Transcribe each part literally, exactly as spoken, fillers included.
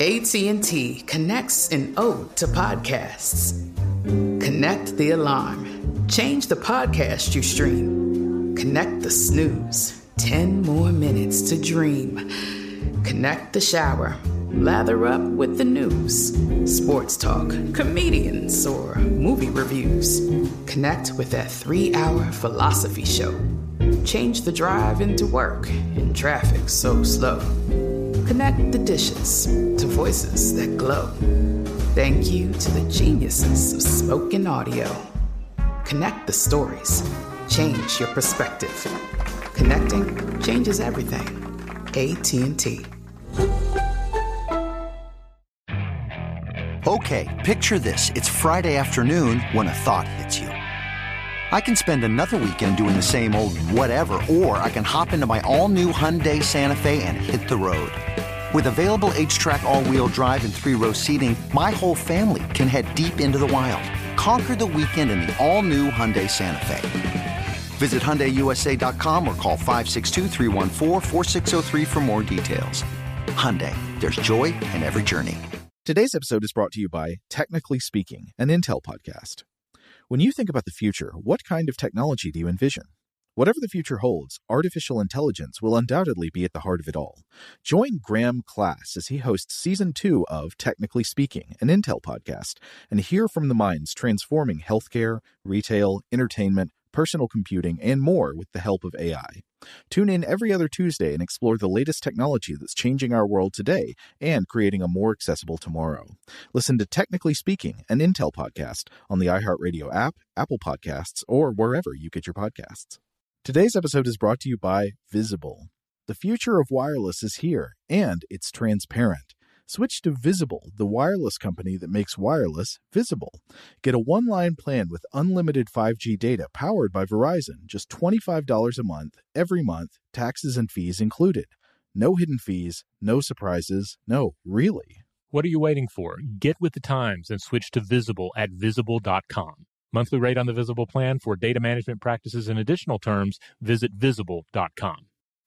A T and T connects an ode to podcasts. Connect the alarm. Change the podcast you stream. Connect the snooze. Ten more minutes to dream. Connect the shower. Lather up with the news. Sports talk, comedians, or movie reviews. Connect with that three-hour philosophy show. Change the drive into work in traffic so slow. Connect the dishes to voices that glow. Thank you to the geniuses of spoken audio. Connect the stories. Change your perspective. Connecting changes everything. A T and T. Okay, picture this. It's Friday afternoon when a thought hits you. I can spend another weekend doing the same old whatever, or I can hop into my all-new Hyundai Santa Fe and hit the road. With available H-Track all-wheel drive and three-row seating, my whole family can head deep into the wild. Conquer the weekend in the all-new Hyundai Santa Fe. Visit Hyundai U S A dot com or call five six two, three one four, four six zero three for more details. Hyundai, there's joy in every journey. Today's episode is brought to you by Technically Speaking, an Intel podcast. When you think about the future, what kind of technology do you envision? Whatever the future holds, artificial intelligence will undoubtedly be at the heart of it all. Join Graham Class as he hosts Season two of Technically Speaking, an Intel podcast, and hear from the minds transforming healthcare, retail, entertainment, personal computing, and more with the help of A I. Tune in every other Tuesday and explore the latest technology that's changing our world today and creating a more accessible tomorrow. Listen to Technically Speaking, an Intel podcast on the iHeartRadio app, Apple Podcasts, or wherever you get your podcasts. Today's episode is brought to you by Visible. The future of wireless is here, and it's transparent. Switch to Visible, the wireless company that makes wireless visible. Get a one-line plan with unlimited five G data powered by Verizon, just twenty-five dollars a month, every month, taxes and fees included. No hidden fees, no surprises, no, really. What are you waiting for? Get with the times and switch to Visible at visible dot com. Monthly rate on the Visible plan for data management practices and additional terms, visit visible dot com.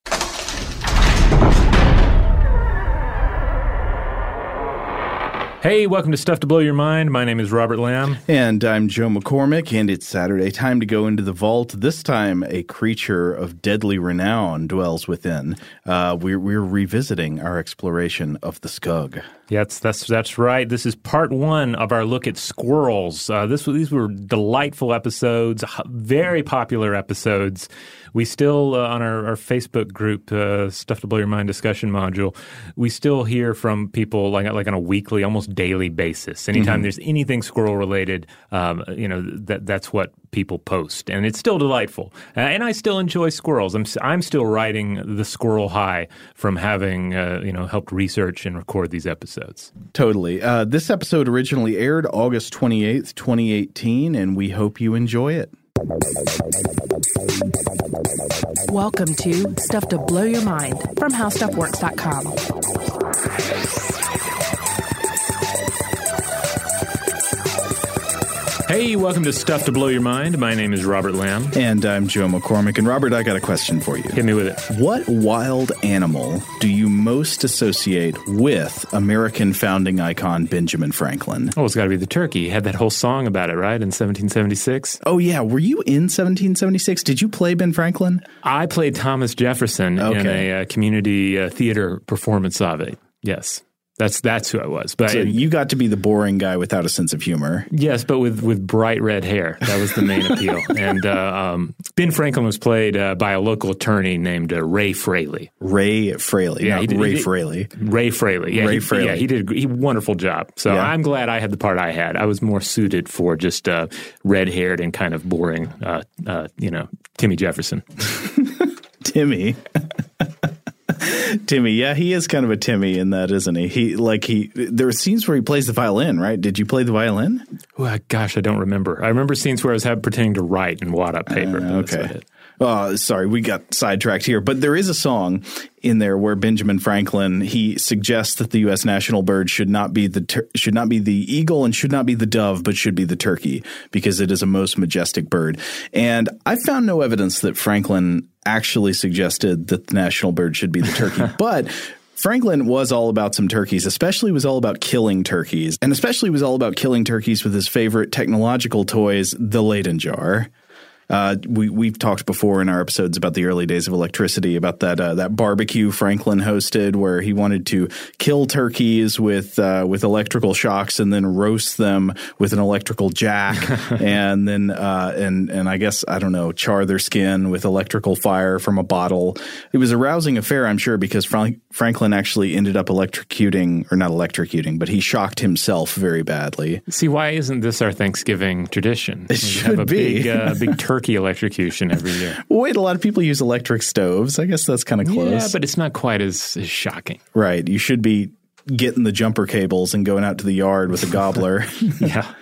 Hey, welcome to Stuff to Blow Your Mind. My name is Robert Lamb. And I'm Joe McCormick, and it's Saturday. Time to go into the vault. This time, a creature of deadly renown dwells within. Uh, we're, we're revisiting our exploration of the Skug. Yes, that's that's right. This is part one of our look at squirrels. Uh, this these were delightful episodes, very popular episodes. We still, uh, on our, our Facebook group, uh, Stuff to Blow Your Mind discussion module, we still hear from people like like on a weekly, almost daily basis. Anytime mm-hmm. there's anything squirrel related, um, you know, that that's what people post, and it's still delightful. Uh, and I still enjoy squirrels. I'm I'm still riding the squirrel high from having uh, you know helped research and record these episodes. Totally. Uh, this episode originally aired August twenty-eighth, twenty eighteen, and we hope you enjoy it. Welcome to Stuff to Blow Your Mind from how stuff works dot com. Hey, welcome to Stuff to Blow Your Mind. My name is Robert Lamb. And I'm Joe McCormick. And Robert, I got a question for you. Hit me with it. What wild animal do you most associate with American founding icon Benjamin Franklin? Oh, it's got to be the turkey. He had that whole song about it, right, in seventeen seventy-six? Oh, yeah. Were you in seventeen seventy-six? Did you play Ben Franklin? I played Thomas Jefferson okay. in a uh, community uh, theater performance of it, yes. That's that's who I was. But so I, you got to be the boring guy without a sense of humor. Yes, but with, with bright red hair. That was the main appeal. And uh, um, Ben Franklin was played uh, by a local attorney named uh, Ray Fraley. Ray Fraley, yeah, not he did, Ray he did, Fraley. Ray Fraley. Yeah, Ray he, Fraley. Yeah, he did a he, wonderful job. So yeah. I'm glad I had the part I had. I was more suited for just uh, red-haired and kind of boring, uh, uh, you know, Timmy Jefferson. Timmy. Timmy, yeah, he is kind of a Timmy in that, isn't he? He like he. There are scenes where he plays the violin, right? Did you play the violin? Well, gosh, I don't remember. I remember scenes where I was have, pretending to write and wad up paper. Uh, okay. Oh, sorry, we got sidetracked here. But there is a song in there where Benjamin Franklin, he suggests that the U S national bird should not be the tur- should not be the eagle and should not be the dove, but should be the turkey because it is a most majestic bird. And I found no evidence that Franklin actually suggested that the national bird should be the turkey, but Franklin was all about some turkeys, especially was all about killing turkeys, and especially was all about killing turkeys with his favorite technological toys, the Leyden jar. Uh, we, we've talked before in our episodes about the early days of electricity, about that uh, that barbecue Franklin hosted where he wanted to kill turkeys with uh, with electrical shocks and then roast them with an electrical jack and then uh, and and I guess, I don't know, char their skin with electrical fire from a bottle. It was a rousing affair, I'm sure, because Frank- Franklin actually ended up electrocuting, or not electrocuting, but he shocked himself very badly. See, why isn't this our Thanksgiving tradition? It we should have a be. big, uh, big turkey electrocution every year. Wait, a lot of people use electric stoves. I guess that's kind of close. Yeah, but it's not quite as, as shocking. Right. You should be getting the jumper cables and going out to the yard with a gobbler. Yeah.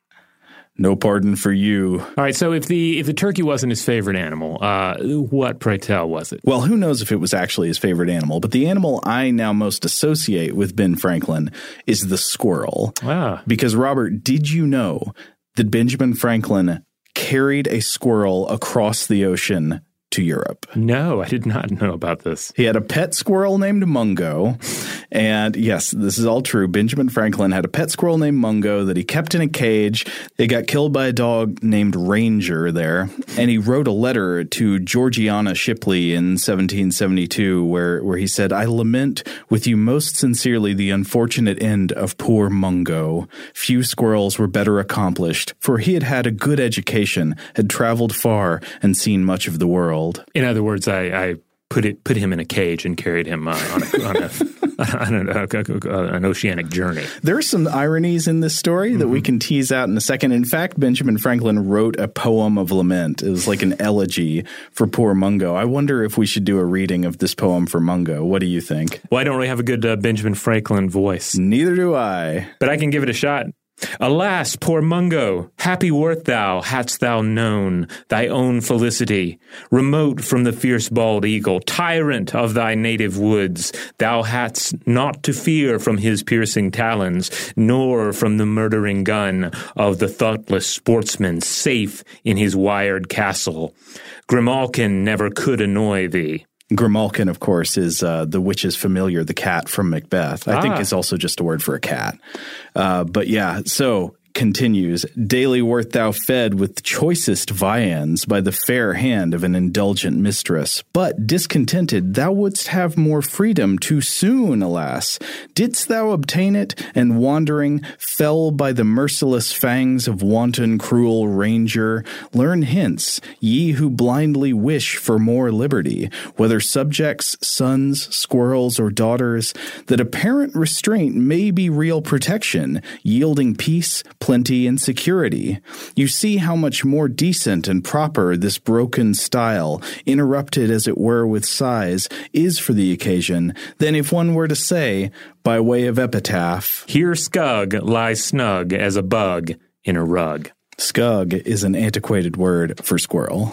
No pardon for you. All right, so if the if the turkey wasn't his favorite animal, uh, what, pray tell, was it? Well, who knows if it was actually his favorite animal, but the animal I now most associate with Ben Franklin is the squirrel. Ah. Because, Robert, did you know that Benjamin Franklin carried a squirrel across the ocean to Europe? No, I did not know about this. He had a pet squirrel named Mungo. And yes, this is all true. Benjamin Franklin had a pet squirrel named Mungo that he kept in a cage. It got killed by a dog named Ranger there. And he wrote a letter to Georgiana Shipley in seventeen seventy-two where, where he said, "I lament with you most sincerely the unfortunate end of poor Mungo. Few squirrels were better accomplished, for he had had a good education, had traveled far, and seen much of the world." In other words, I, I put it put him in a cage and carried him uh, on, a, on, a, on an, uh, an oceanic journey. There are some ironies in this story that mm-hmm. we can tease out in a second. In fact, Benjamin Franklin wrote a poem of lament. It was like an elegy for poor Mungo. I wonder if we should do a reading of this poem for Mungo. What do you think? Well, I don't really have a good uh, Benjamin Franklin voice. Neither do I. But I can give it a shot. Alas, poor Mungo, happy wert thou, hadst thou known thy own felicity. Remote from the fierce bald eagle, tyrant of thy native woods, thou hadst naught to fear from his piercing talons, nor from the murdering gun of the thoughtless sportsman safe in his wired castle. Grimalkin never could annoy thee. Grimalkin, of course, is uh, the witch's familiar, the cat from Macbeth. I ah. think is also just a word for a cat. Uh, but yeah, so continues, daily wert thou fed with choicest viands by the fair hand of an indulgent mistress. But discontented, thou wouldst have more freedom too soon, alas. Didst thou obtain it, and wandering, fell by the merciless fangs of wanton cruel ranger? Learn hence, ye who blindly wish for more liberty, whether subjects, sons, squirrels, or daughters, that apparent restraint may be real protection, yielding peace, plenty, and security. You see how much more decent and proper this broken style, interrupted as it were with sighs, is for the occasion, than if one were to say, by way of epitaph, here Scug lies snug as a bug in a rug. Scug is an antiquated word for squirrel.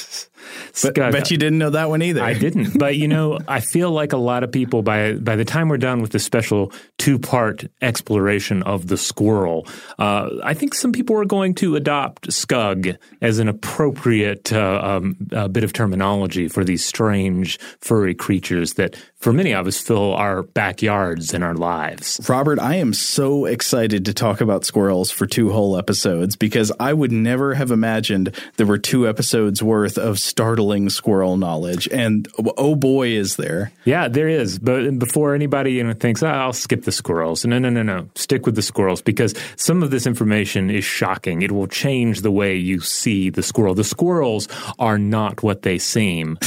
But Scug. Bet you didn't know that one either. I didn't. But, you know, I feel like a lot of people, by by the time we're done with the special two-part exploration of the squirrel, uh, I think some people are going to adopt Scug as an appropriate uh, um, uh, bit of terminology for these strange furry creatures that, for many of us, fill our backyards and our lives. Robert, I am so excited to talk about squirrels for two whole episodes because I would never have imagined there were two episodes worth of startling squirrel knowledge. And oh boy, is there. Yeah, there is. But before anybody you know, thinks, oh, I'll skip the squirrels. No, no, no, no. Stick with the squirrels because some of this information is shocking. It will change the way you see the squirrel. The squirrels are not what they seem.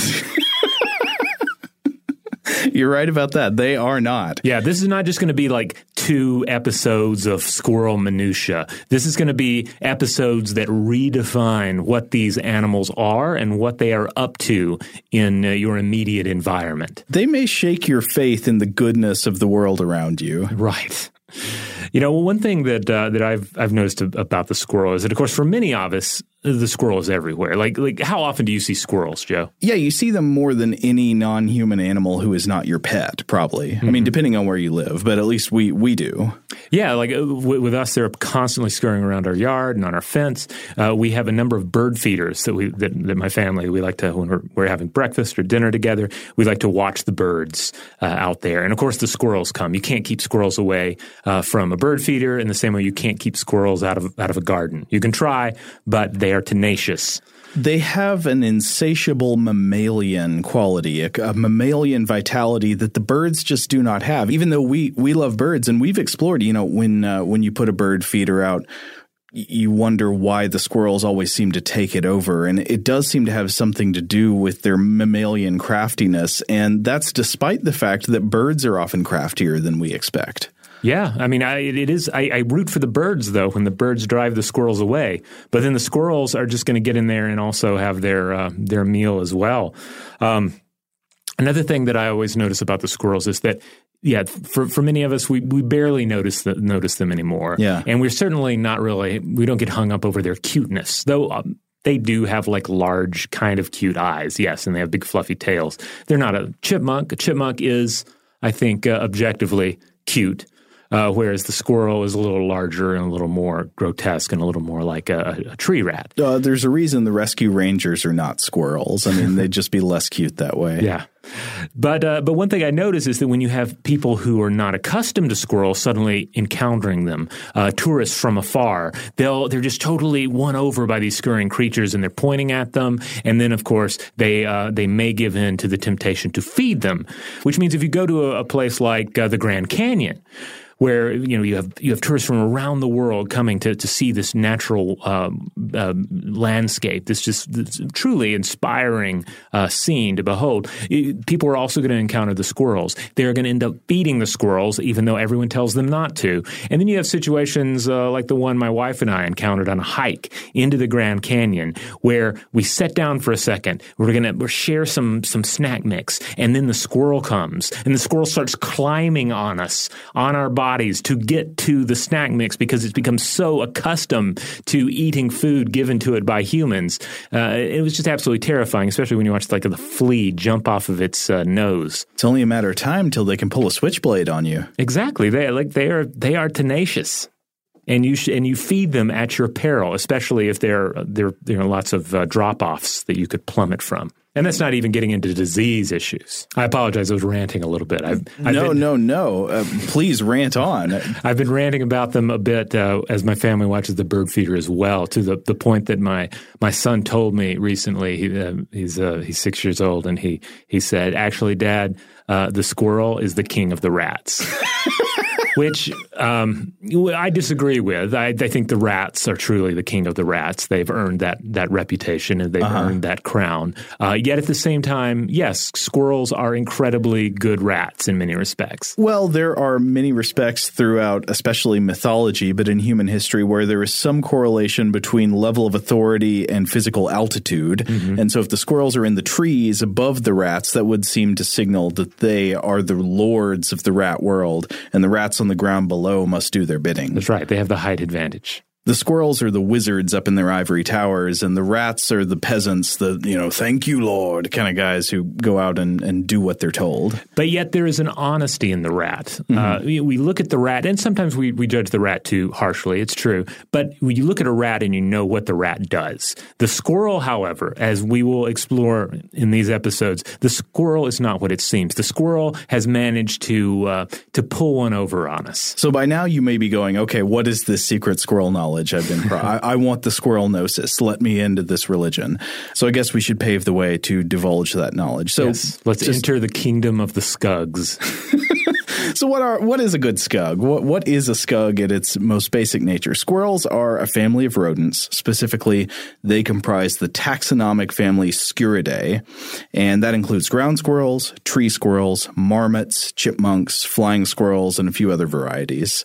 You're right about that. They are not. Yeah, this is not just going to be like two episodes of squirrel minutia. This is going to be episodes that redefine what these animals are and what they are up to in uh, your immediate environment. They may shake your faith in the goodness of the world around you. Right. You know, one thing that uh, that I've I've noticed about the squirrel is that, of course, for many of us, the squirrel is everywhere. Like, like how often do you see squirrels, Joe? Yeah, you see them more than any non-human animal who is not your pet, probably. Mm-hmm. I mean, depending on where you live, but at least we we do. Yeah, like w- with us, they're constantly scurrying around our yard and on our fence. Uh, we have a number of bird feeders that we that, that my family, we like to, when we're, we're having breakfast or dinner together, we like to watch the birds uh, out there. And of course, the squirrels come. You can't keep squirrels away uh, from a bird feeder in the same way you can't keep squirrels out of out of a garden. You can try, but they are tenacious. They have an insatiable mammalian quality, a, a mammalian vitality that the birds just do not have, even though we, we love birds. And we've explored, you know, when uh, when you put a bird feeder out, you wonder why the squirrels always seem to take it over. And it does seem to have something to do with their mammalian craftiness. And that's despite the fact that birds are often craftier than we expect. Yeah, I mean, I, it is. I, I root for the birds, though, when the birds drive the squirrels away. But then the squirrels are just going to get in there and also have their uh, their meal as well. Um, another thing that I always notice about the squirrels is that, yeah, for for many of us, we, we barely notice the, notice them anymore. Yeah, and we're certainly not really. We don't get hung up over their cuteness, though. Um, They do have like large, kind of cute eyes, yes, and they have big fluffy tails. They're not a chipmunk. A chipmunk is, I think, uh, objectively cute. Uh, whereas the squirrel is a little larger and a little more grotesque and a little more like a, a tree rat. Uh, there's a reason the rescue rangers are not squirrels. I mean, they'd just be less cute that way. Yeah. But uh, but one thing I notice is that when you have people who are not accustomed to squirrels suddenly encountering them, uh, tourists from afar, they'll they're just totally won over by these scurrying creatures, and they're pointing at them. And then, of course, they uh, they may give in to the temptation to feed them, which means if you go to a, a place like uh, the Grand Canyon, where you know you have you have tourists from around the world coming to to see this natural um, uh, landscape, this just this truly inspiring uh, scene to behold. People are also going to encounter the squirrels. They're going to end up feeding the squirrels, even though everyone tells them not to. And then you have situations uh, like the one my wife and I encountered on a hike into the Grand Canyon, where we sat down for a second. We're going to we're share some some snack mix, and then the squirrel comes, and the squirrel starts climbing on us, on our bodies, to get to the snack mix because it's become so accustomed to eating food given to it by humans. Uh, it was just absolutely terrifying, especially when you watch like the flea jump off of its uh, nose. It's only a matter of time till they can pull a switchblade on you. Exactly. They like they are they are tenacious. And you sh- and you feed them at your peril, especially if there there there are lots of uh, drop-offs that you could plummet from. And that's not even getting into disease issues. I apologize. I was ranting a little bit. I've, I've no, been, no, no. Uh, please rant on. I've been ranting about them a bit uh, as my family watches the bird feeder as well, to the, the point that my, my son told me recently. He, uh, he's uh, he's six years old, and he he said, "Actually, Dad, uh, the squirrel is the king of the rats." Which um, I disagree with. I, I think the rats are truly the king of the rats. They've earned that that reputation, and they've uh-huh. earned that crown. Uh, yet at the same time, yes, squirrels are incredibly good rats in many respects. Well, there are many respects throughout, especially mythology, but in human history, where there is some correlation between level of authority and physical altitude. Mm-hmm. And so if the squirrels are in the trees above the rats, that would seem to signal that they are the lords of the rat world, and the rats on the ground below must do their bidding. That's right. They have the height advantage. The squirrels are the wizards up in their ivory towers, and the rats are the peasants, the, you know, thank you, Lord, kind of guys who go out and, and do what they're told. But yet there is an honesty in the rat. Mm-hmm. Uh, we, we look at the rat, and sometimes we, we judge the rat too harshly. It's true. But when you look at a rat and you know what the rat does. The squirrel, however, as we will explore in these episodes, the squirrel is not what it seems. The squirrel has managed to uh, to pull one over on us. So by now you may be going, okay, what is this secret squirrel knowledge I've been pro- I, I want the squirrel gnosis. Let me into this religion. So I guess we should pave the way to divulge that knowledge. So yes, let's just enter the kingdom of the scugs. So what are what is a good scug? What what is a scug at its most basic nature? Squirrels are a family of rodents. Specifically, they comprise the taxonomic family Sciuridae, and that includes ground squirrels, tree squirrels, marmots, chipmunks, flying squirrels, and a few other varieties.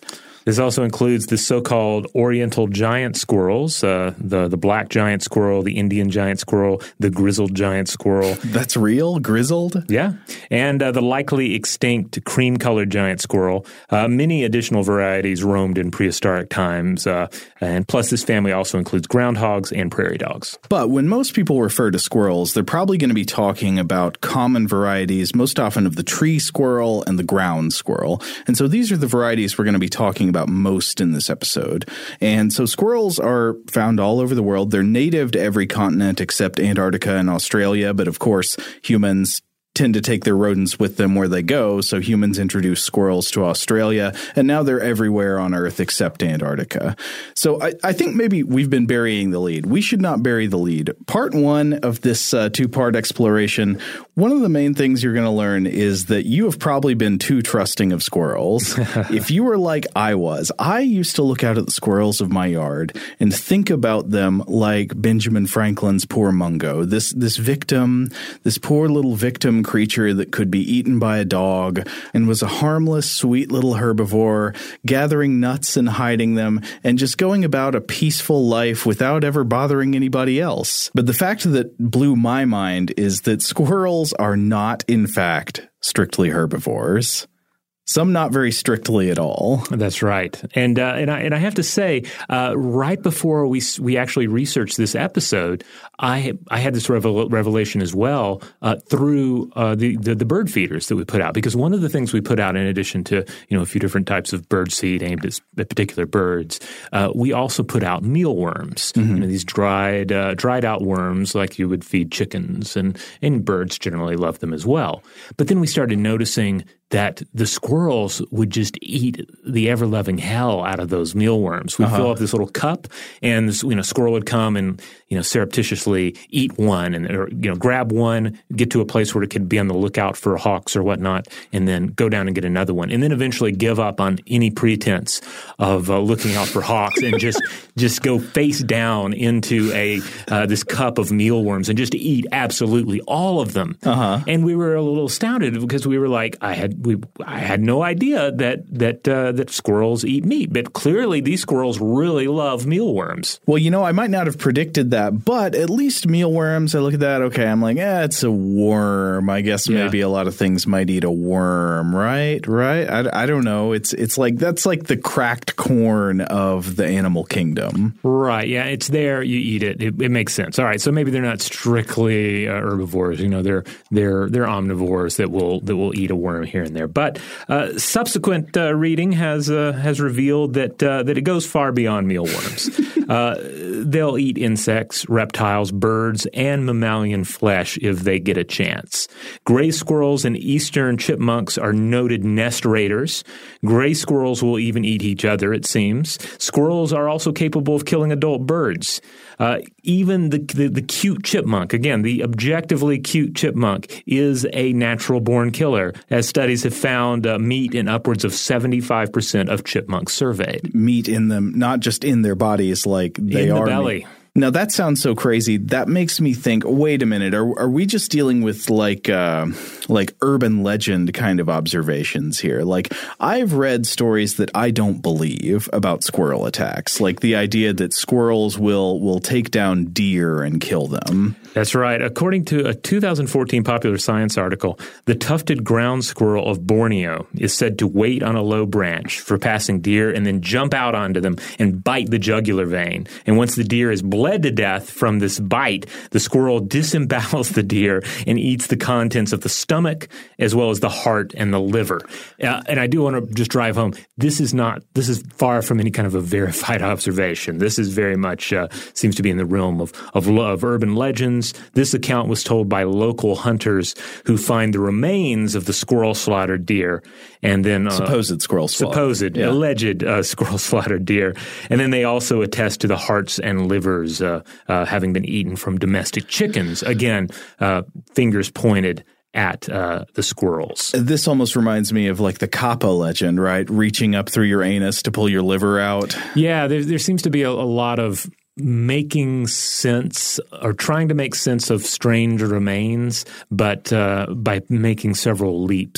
This also includes the so-called Oriental giant squirrels, uh, the, the black giant squirrel, the Indian giant squirrel, the grizzled giant squirrel. That's real? Grizzled? Yeah. And uh, the likely extinct cream-colored giant squirrel. Uh, many additional varieties roamed in prehistoric times. Uh, and plus, this family also includes groundhogs and prairie dogs. But when most people refer to squirrels, they're probably going to be talking about common varieties, most often of the tree squirrel and the ground squirrel. And so these are the varieties we're going to be talking about most in this episode. And so squirrels are found all over the world. They're native to every continent except Antarctica and Australia. But of course, humans tend to take their rodents with them where they go. So humans introduced squirrels to Australia, and now they're everywhere on Earth except Antarctica. So I, I think maybe we've been burying the lead. We should not bury the lead. Part one of this uh, two-part exploration, one of the main things you're going to learn is that you have probably been too trusting of squirrels. If you were like I was, I used to look out at the squirrels of my yard and think about them like Benjamin Franklin's poor Mungo, this this victim, this poor little victim creature that could be eaten by a dog and was a harmless, sweet little herbivore, gathering nuts and hiding them and just going about a peaceful life without ever bothering anybody else. But the fact that blew my mind is that squirrels are not, in fact, strictly herbivores. Some not very strictly at all. That's right, and uh, and I and I have to say, uh, right before we we actually researched this episode, I I had this revel- revelation as well uh, through uh, the, the the bird feeders that we put out, because one of the things we put out, in addition to you know a few different types of bird seed aimed at, at particular birds, uh, we also put out mealworms. Mm-hmm. You know, these dried uh, dried out worms like you would feed chickens, and and birds generally love them as well. But then we started noticing that the squirrels would just eat the ever-loving hell out of those mealworms. We'd uh-huh. fill up this little cup, and this, you know, squirrel would come and, you know, surreptitiously eat one, and or, you know, grab one, get to a place where it could be on the lookout for hawks or whatnot, and then go down and get another one, and then eventually give up on any pretense of uh, looking out for hawks and just just go face down into a uh, this cup of mealworms and just eat absolutely all of them. Uh-huh. And we were a little astounded because we were like, I had We, I had no idea that that uh, that squirrels eat meat, but clearly these squirrels really love mealworms. Well, you know, I might not have predicted that, but at least mealworms, I look at that, okay, I'm like, eh, it's a worm. I guess yeah. maybe a lot of things might eat a worm, right? Right? I, I don't know. It's it's like that's like the cracked corn of the animal kingdom. Right. Yeah, it's there. You eat it. It, it makes sense. All right. So maybe they're not strictly uh, herbivores. You know, they're they're they're omnivores that will that will eat a worm here and there. But uh, subsequent uh, reading has uh, has revealed that uh, that it goes far beyond mealworms. uh, they'll eat insects, reptiles, birds, and mammalian flesh if they get a chance. Gray squirrels and eastern chipmunks are noted nest raiders. Gray squirrels will even eat each other, it seems. Squirrels are also capable of killing adult birds. Uh, even the, the the cute chipmunk, again, the objectively cute chipmunk, is a natural-born killer, as studies have found uh, meat in upwards of seventy-five percent of chipmunks surveyed. Meat in them, not just in their bodies, like they in are. In the belly. Meat. Now, that sounds so crazy. That makes me think, wait a minute, are are we just dealing with like uh, like urban legend kind of observations here? Like, I've read stories that I don't believe about squirrel attacks, like the idea that squirrels will will take down deer and kill them. That's right. According to a two thousand fourteen Popular Science article, the tufted ground squirrel of Borneo is said to wait on a low branch for passing deer and then jump out onto them and bite the jugular vein. And once the deer is bled to death from this bite, the squirrel disembowels the deer and eats the contents of the stomach as well as the heart and the liver. Uh, and I do want to just drive home, this is not, this is far from any kind of a verified observation. This is very much, uh, seems to be in the realm of, of, of urban legends. This account was told by local hunters who find the remains of the squirrel-slaughtered deer and then— Uh, supposed squirrel slaughtered. Supposed, yeah. alleged uh, squirrel-slaughtered deer. And then they also attest to the hearts and livers uh, uh, having been eaten from domestic chickens. Again, uh, fingers pointed at uh, the squirrels. This almost reminds me of like the Kappa legend, right? Reaching up through your anus to pull your liver out. Yeah, there, there seems to be a, a lot of making sense or trying to make sense of strange remains, but uh, by making several leaps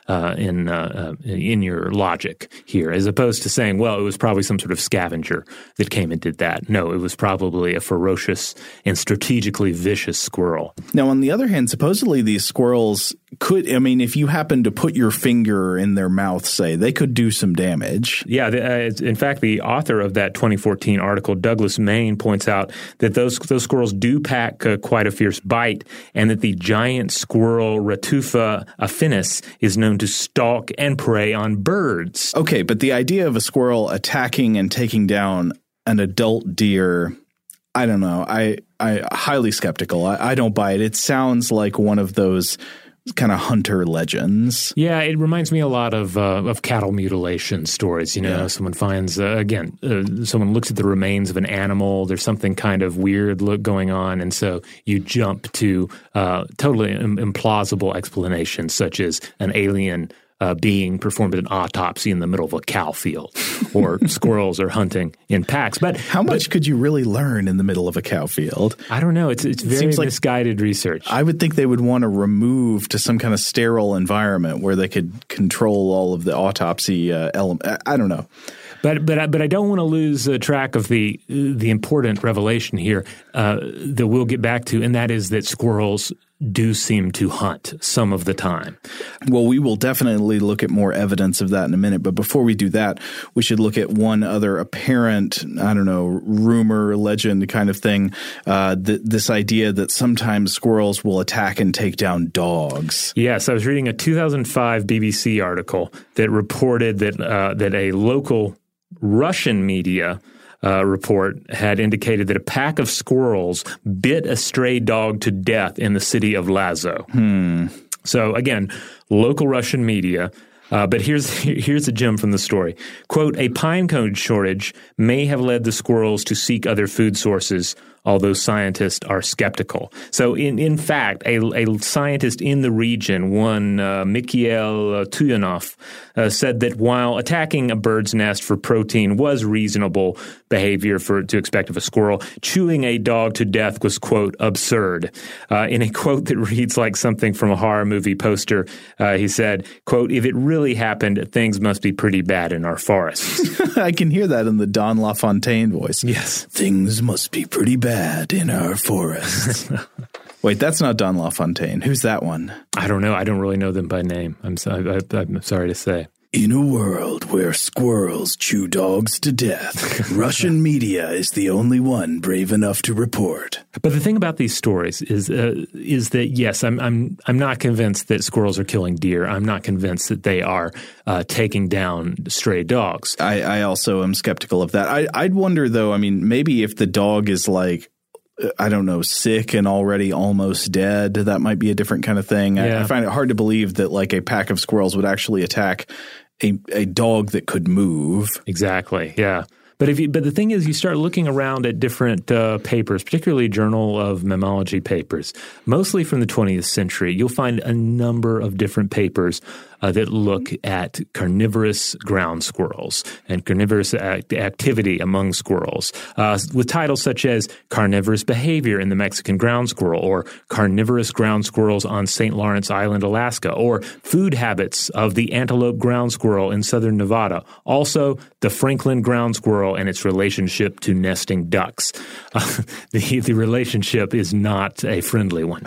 uh, in uh, uh, in your logic here, as opposed to saying, well, it was probably some sort of scavenger that came and did that. No, it was probably a ferocious and strategically vicious squirrel. Now, on the other hand, supposedly these squirrels could, I mean, if you happen to put your finger in their mouth, say, they could do some damage. Yeah. The, uh, in fact, the author of that twenty fourteen article, Douglas Main, points out that those those squirrels do pack uh, quite a fierce bite, and that the giant squirrel Ratufa affinis is known to stalk and prey on birds. Okay, but the idea of a squirrel attacking and taking down an adult deer, I don't know. I I highly skeptical. I, I don't buy it. It sounds like one of those kind of hunter legends. Yeah, it reminds me a lot of uh, of cattle mutilation stories. You know, yeah. someone finds uh, again, uh, someone looks at the remains of an animal. There's something kind of weird look going on, and so you jump to uh, totally im- implausible explanations, such as an alien Uh, being performed an autopsy in the middle of a cow field, or squirrels are hunting in packs. But how much but, could you really learn in the middle of a cow field? I don't know. It's it's very it like, misguided research. I would think they would want to remove to some kind of sterile environment where they could control all of the autopsy uh, element. I don't know. But but but I don't want to lose uh, track of the the important revelation here uh, that we'll get back to, and that is that squirrels do seem to hunt some of the time. Well, we will definitely look at more evidence of that in a minute. But before we do that, we should look at one other apparent, I don't know, rumor, legend kind of thing. Uh, th- this idea that sometimes squirrels will attack and take down dogs. Yes, I was reading a two thousand five B B C article that reported that uh, that a local Russian media Uh, report had indicated that a pack of squirrels bit a stray dog to death in the city of Lazo. Hmm. So again, local Russian media. Uh, but here's here's a gem from the story. Quote, a pine cone shortage may have led the squirrels to seek other food sources, although scientists are skeptical. So in, in fact, a, a scientist in the region, one uh, Mikhail Tuyanov, uh, said that while attacking a bird's nest for protein was reasonable behavior for to expect of a squirrel, chewing a dog to death was, quote, absurd. Uh, in a quote that reads like something from a horror movie poster, uh, he said, quote, if it really happened, things must be pretty bad in our forests. I can hear that in the Don LaFontaine voice. Yes. Things must be pretty bad in our forests. Wait, that's not Don LaFontaine. Who's that one? I don't know. I don't really know them by name. I'm, so, I, I'm sorry to say. In a world where squirrels chew dogs to death, Russian media is the only one brave enough to report. But the thing about these stories is uh, is that, yes, I'm I'm I'm not convinced that squirrels are killing deer. I'm not convinced that they are uh, taking down stray dogs. I, I also am skeptical of that. I, I'd wonder, though, I mean, maybe if the dog is like, I don't know, sick and already almost dead, that might be a different kind of thing. Yeah. I, I find it hard to believe that like a pack of squirrels would actually attack a, a dog that could move. Exactly. Yeah. But if you, but the thing is, you start looking around at different uh, papers, particularly Journal of Mammalogy papers, mostly from the twentieth century. You'll find a number of different papers uh, that look at carnivorous ground squirrels and carnivorous act- activity among squirrels, uh, with titles such as Carnivorous Behavior in the Mexican Ground Squirrel, or Carnivorous Ground Squirrels on Saint Lawrence Island, Alaska, or Food Habits of the Antelope Ground Squirrel in southern Nevada. Also, the Franklin Ground Squirrel and its relationship to nesting ducks. Uh, the, the relationship is not a friendly one.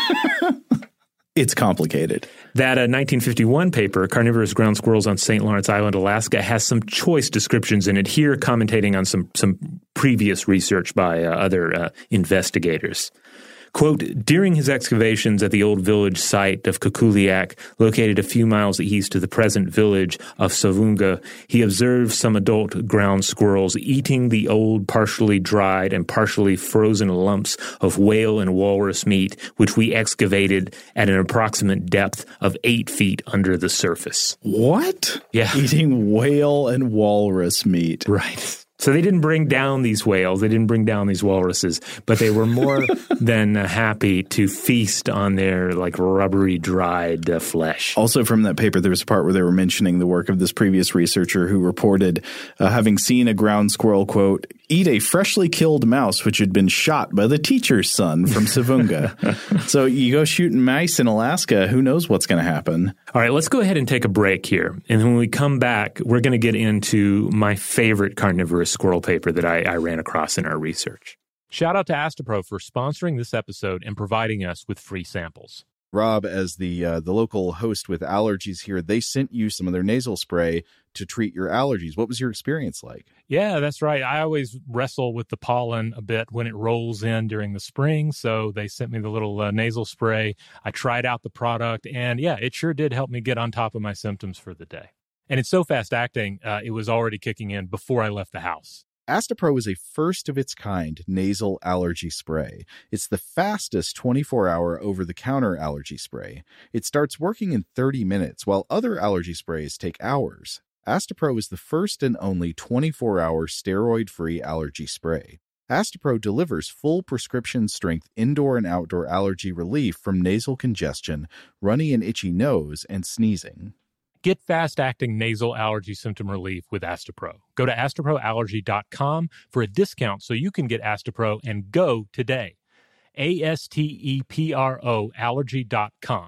It's complicated. That uh, nineteen fifty-one paper, Carnivorous Ground Squirrels on Saint Lawrence Island, Alaska, has some choice descriptions in it here, commentating on some, some previous research by uh, other uh, investigators. Quote, during his excavations at the old village site of Kukuliak, located a few miles east of the present village of Savunga, he observed some adult ground squirrels eating the old partially dried and partially frozen lumps of whale and walrus meat, which we excavated at an approximate depth of eight feet under the surface. What? Yeah. Eating whale and walrus meat. Right. So they didn't bring down these whales, they didn't bring down these walruses, but they were more than uh, happy to feast on their like rubbery, dried uh, flesh. Also from that paper, there was a part where they were mentioning the work of this previous researcher who reported uh, having seen a ground squirrel, quote, eat a freshly killed mouse which had been shot by the teacher's son from Savunga. So you go shooting mice in Alaska, who knows what's going to happen? All right, let's go ahead and take a break here. And when we come back, we're going to get into my favorite carnivorous squirrel paper that I, I ran across in our research. Shout out to Astepro for sponsoring this episode and providing us with free samples. Rob, as the uh, the local host with allergies here, they sent you some of their nasal spray to treat your allergies. What was your experience like? Yeah, that's right. I always wrestle with the pollen a bit when it rolls in during the spring, so they sent me the little uh, nasal spray. I tried out the product, and yeah, it sure did help me get on top of my symptoms for the day. And it's so fast-acting, uh, it was already kicking in before I left the house. Astepro is a first-of-its-kind nasal allergy spray. It's the fastest twenty-four hour over-the-counter allergy spray. It starts working in thirty minutes, while other allergy sprays take hours. Astepro is the first and only twenty-four hour steroid-free allergy spray. Astepro delivers full prescription-strength indoor and outdoor allergy relief from nasal congestion, runny and itchy nose, and sneezing. Get fast-acting nasal allergy symptom relief with Astepro. Go to astepro allergy dot com for a discount so you can get Astepro and go today. A S T E P R O allergy dot com.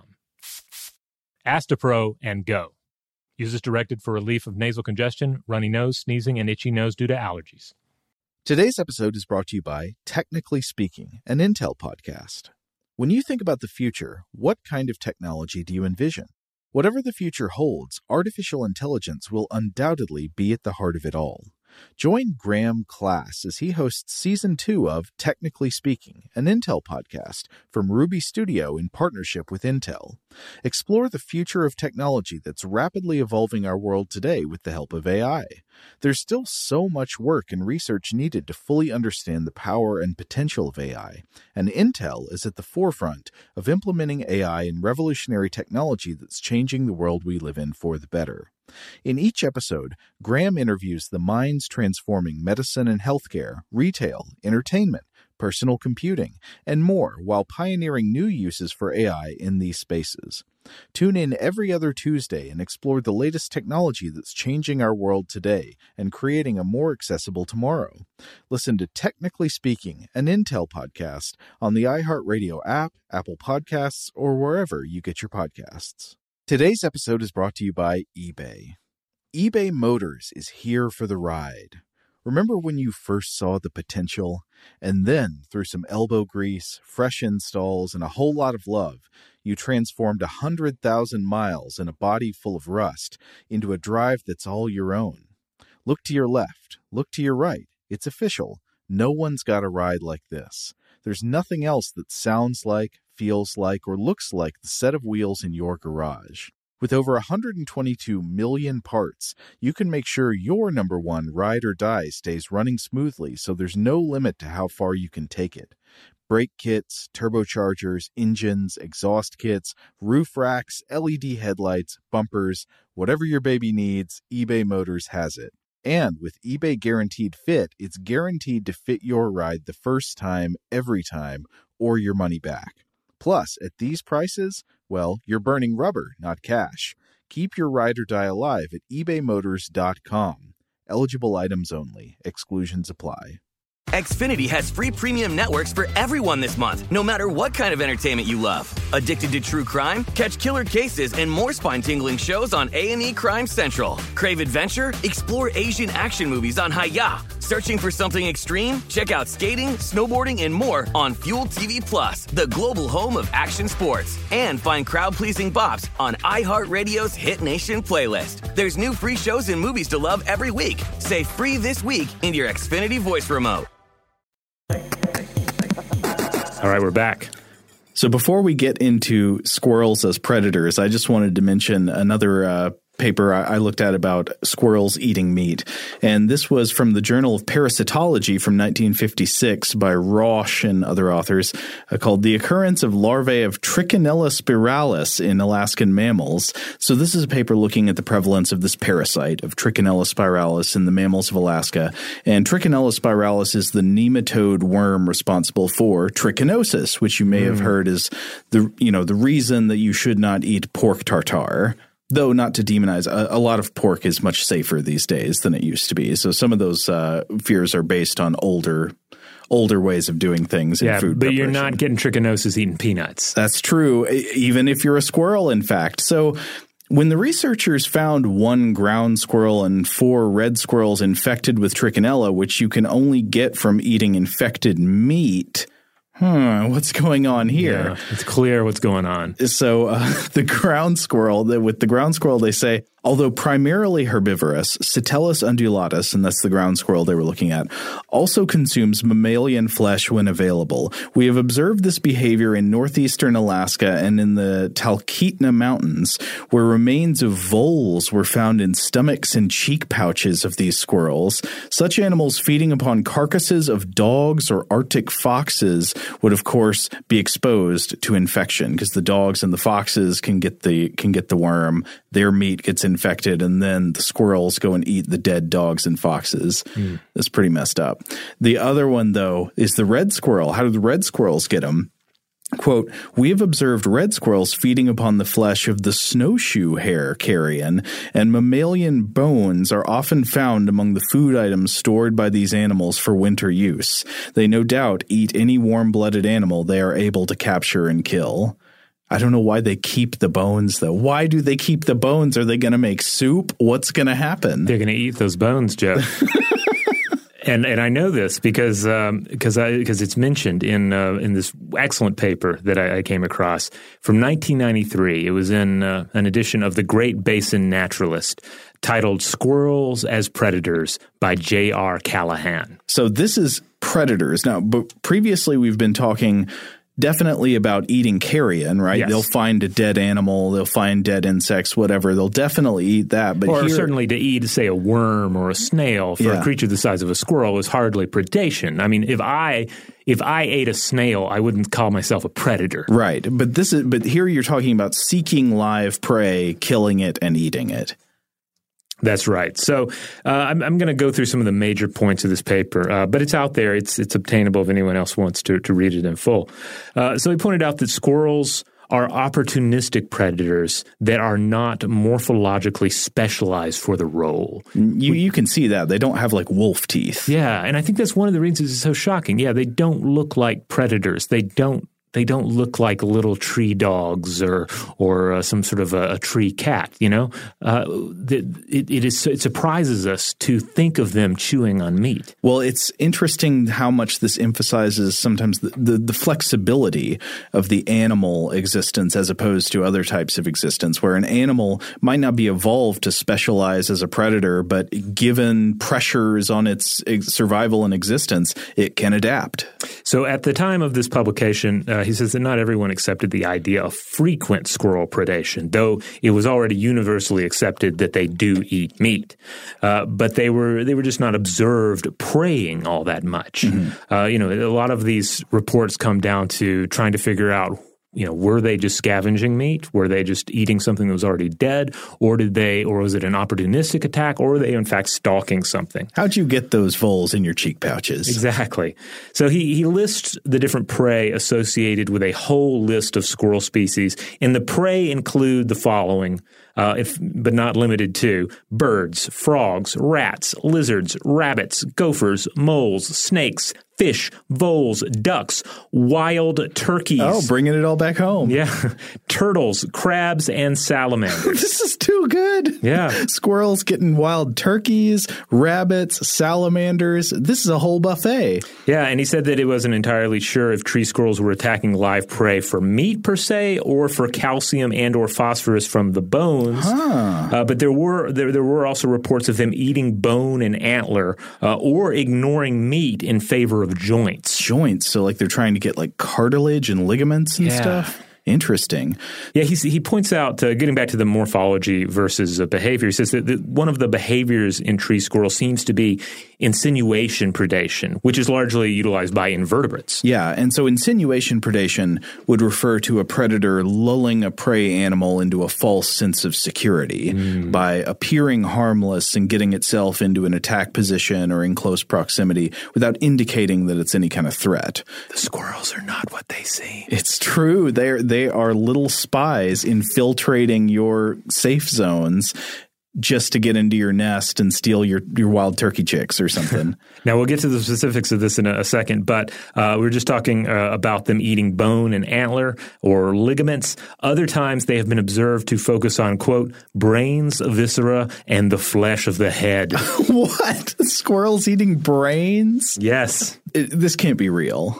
Astepro and go. Use as directed for relief of nasal congestion, runny nose, sneezing, and itchy nose due to allergies. Today's episode is brought to you by Technically Speaking, an Intel podcast. When you think about the future, what kind of technology do you envision? Whatever the future holds, artificial intelligence will undoubtedly be at the heart of it all. Join Graham Class as he hosts Season two of Technically Speaking, an Intel podcast from Ruby Studio in partnership with Intel. Explore the future of technology that's rapidly evolving our world today with the help of A I. There's still so much work and research needed to fully understand the power and potential of A I, and Intel is at the forefront of implementing A I in revolutionary technology that's changing the world we live in for the better. In each episode, Graham interviews the minds transforming medicine and healthcare, retail, entertainment, personal computing, and more while pioneering new uses for A I in these spaces. Tune in every other Tuesday and explore the latest technology that's changing our world today and creating a more accessible tomorrow. Listen to Technically Speaking, an Intel podcast on the iHeartRadio app, Apple Podcasts, or wherever you get your podcasts. Today's episode is brought to you by eBay. eBay Motors is here for the ride. Remember when you first saw the potential? And then, through some elbow grease, fresh installs, and a whole lot of love, you transformed one hundred thousand miles and a body full of rust into a drive that's all your own. Look to your left. Look to your right. It's official. No one's got a ride like this. There's nothing else that sounds like, feels like, or looks like the set of wheels in your garage. With over one hundred twenty-two million parts, you can make sure your number one ride or die stays running smoothly so there's no limit to how far you can take it. Brake kits, turbochargers, engines, exhaust kits, roof racks, L E D headlights, bumpers, whatever your baby needs, eBay Motors has it. And with eBay Guaranteed Fit, it's guaranteed to fit your ride the first time, every time, or your money back. Plus, at these prices, well, you're burning rubber, not cash. Keep your ride or die alive at ebay motors dot com. Eligible items only. Exclusions apply. Xfinity has free premium networks for everyone this month, no matter what kind of entertainment you love. Addicted to true crime? Catch killer cases and more spine-tingling shows on A and E Crime Central. Crave adventure? Explore Asian action movies on Hi-Ya. Searching for something extreme? Check out skating, snowboarding, and more on Fuel T V Plus, the global home of action sports. And find crowd-pleasing bops on iHeartRadio's Hit Nation playlist. There's new free shows and movies to love every week. Say free this week in your Xfinity voice remote. All right, we're back. So before we get into squirrels as predators, I just wanted to mention another uh, paper I, I looked at about squirrels eating meat. And this was from the Journal of Parasitology from nineteen fifty-six by Rausch and other authors uh, called The Occurrence of Larvae of Trichinella spiralis in Alaskan Mammals. So this is a paper looking at the prevalence of this parasite of Trichinella spiralis in the mammals of Alaska. And Trichinella spiralis is the nematode worm responsible for trichinosis, which you may mm. have heard is the, you know, the reason that you should not eat pork tartare. Though not to demonize, a, a lot of pork is much safer these days than it used to be. So some of those uh, fears are based on older older ways of doing things in yeah, food but preparation. You're not getting trichinosis eating peanuts. That's true, even if you're a squirrel, in fact. So when the researchers found one ground squirrel and four red squirrels infected with trichinella, which you can only get from eating infected meat – Hmm, what's going on here? Yeah, it's clear what's going on. So uh, the ground squirrel, the, with the ground squirrel, they say, although primarily herbivorous, Citellus undulatus, and that's the ground squirrel they were looking at, also consumes mammalian flesh when available. We have observed this behavior in northeastern Alaska and in the Talkeetna Mountains, where remains of voles were found in stomachs and cheek pouches of these squirrels. Such animals feeding upon carcasses of dogs or Arctic foxes would, of course, be exposed to infection because the dogs and the foxes can get the can get the worm. Their meat gets infected, and then the squirrels go and eat the dead dogs and foxes. Mm. That's pretty messed up. The other one, though, is the red squirrel. How do the red squirrels get them? Quote, we have observed red squirrels feeding upon the flesh of the snowshoe hare carrion, and mammalian bones are often found among the food items stored by these animals for winter use. They no doubt eat any warm-blooded animal they are able to capture and kill. I don't know why they keep the bones, though. Why do they keep the bones? Are they going to make soup? What's going to happen? They're going to eat those bones, Joe. And and I know this because um, because I because it's mentioned in uh, in this excellent paper that I, I came across from nineteen ninety-three. It was in uh, an edition of the Great Basin Naturalist titled "Squirrels as Predators" by J R Callahan. So this is predators. Now, but previously we've been talking definitely about eating carrion, right? Yes. They'll find a dead animal, they'll find dead insects, whatever. They'll definitely eat that. But or here, certainly to eat, say, a worm or a snail for yeah. a creature the size of a squirrel is hardly predation. I mean, if I if I ate a snail, I wouldn't call myself a predator. Right. But this is but here you're talking about seeking live prey, killing it, and eating it. That's right. So uh, I'm, I'm going to go through some of the major points of this paper, uh, but it's out there. It's it's obtainable if anyone else wants to, to read it in full. Uh, so he pointed out that squirrels are opportunistic predators that are not morphologically specialized for the role. You you can see that. They don't have like wolf teeth. Yeah, and I think that's one of the reasons it's so shocking. Yeah, they don't look like predators. They don't They don't look like little tree dogs or or uh, some sort of a, a tree cat, you know. Uh, it, it, is, it surprises us to think of them chewing on meat. Well, it's interesting how much this emphasizes sometimes the, the, the flexibility of the animal existence as opposed to other types of existence, where an animal might not be evolved to specialize as a predator, but given pressures on its survival and existence, it can adapt. So at the time of this publication, uh, he says that not everyone accepted the idea of frequent squirrel predation, though it was already universally accepted that they do eat meat. Uh, but they were they were just not observed preying all that much. Mm-hmm. Uh, you know, a lot of these reports come down to trying to figure out, you know, were they just scavenging meat? Were they just eating something that was already dead? Or did they, or was it an opportunistic attack? Or were they in fact stalking something? How'd you get those voles in your cheek pouches? Exactly. So he, he lists the different prey associated with a whole list of squirrel species. And the prey include the following, uh, if but not limited to birds, frogs, rats, lizards, rabbits, gophers, moles, snakes, fish, voles, ducks, wild turkeys. Oh, bringing it all back home. Yeah. Turtles, crabs, and salamanders. This is too good. Yeah. Squirrels getting wild turkeys, rabbits, salamanders. This is a whole buffet. Yeah, and he said that it wasn't entirely sure if tree squirrels were attacking live prey for meat per se or for calcium and or phosphorus from the bones. Huh. Uh, but there were there, there were also reports of them eating bone and antler uh, or ignoring meat in favor of joints. Joints. So like they're trying to get like cartilage and ligaments and yeah. stuff. Interesting. Yeah, he's, he points out, uh, getting back to the morphology versus uh, behavior, he says that the, one of the behaviors in tree squirrels seems to be insinuation predation, which is largely utilized by invertebrates. Yeah, and so insinuation predation would refer to a predator lulling a prey animal into a false sense of security mm. by appearing harmless and getting itself into an attack position or in close proximity without indicating that it's any kind of threat. The squirrels are not what they seem. It's true. They're They are little spies infiltrating your safe zones just to get into your nest and steal your, your wild turkey chicks or something. Now, we'll get to the specifics of this in a, a second, but uh, we were just talking uh, about them eating bone and antler or ligaments. Other times they have been observed to focus on, quote, brains, viscera, and the flesh of the head. What? Squirrels eating brains? Yes. It, this can't be real.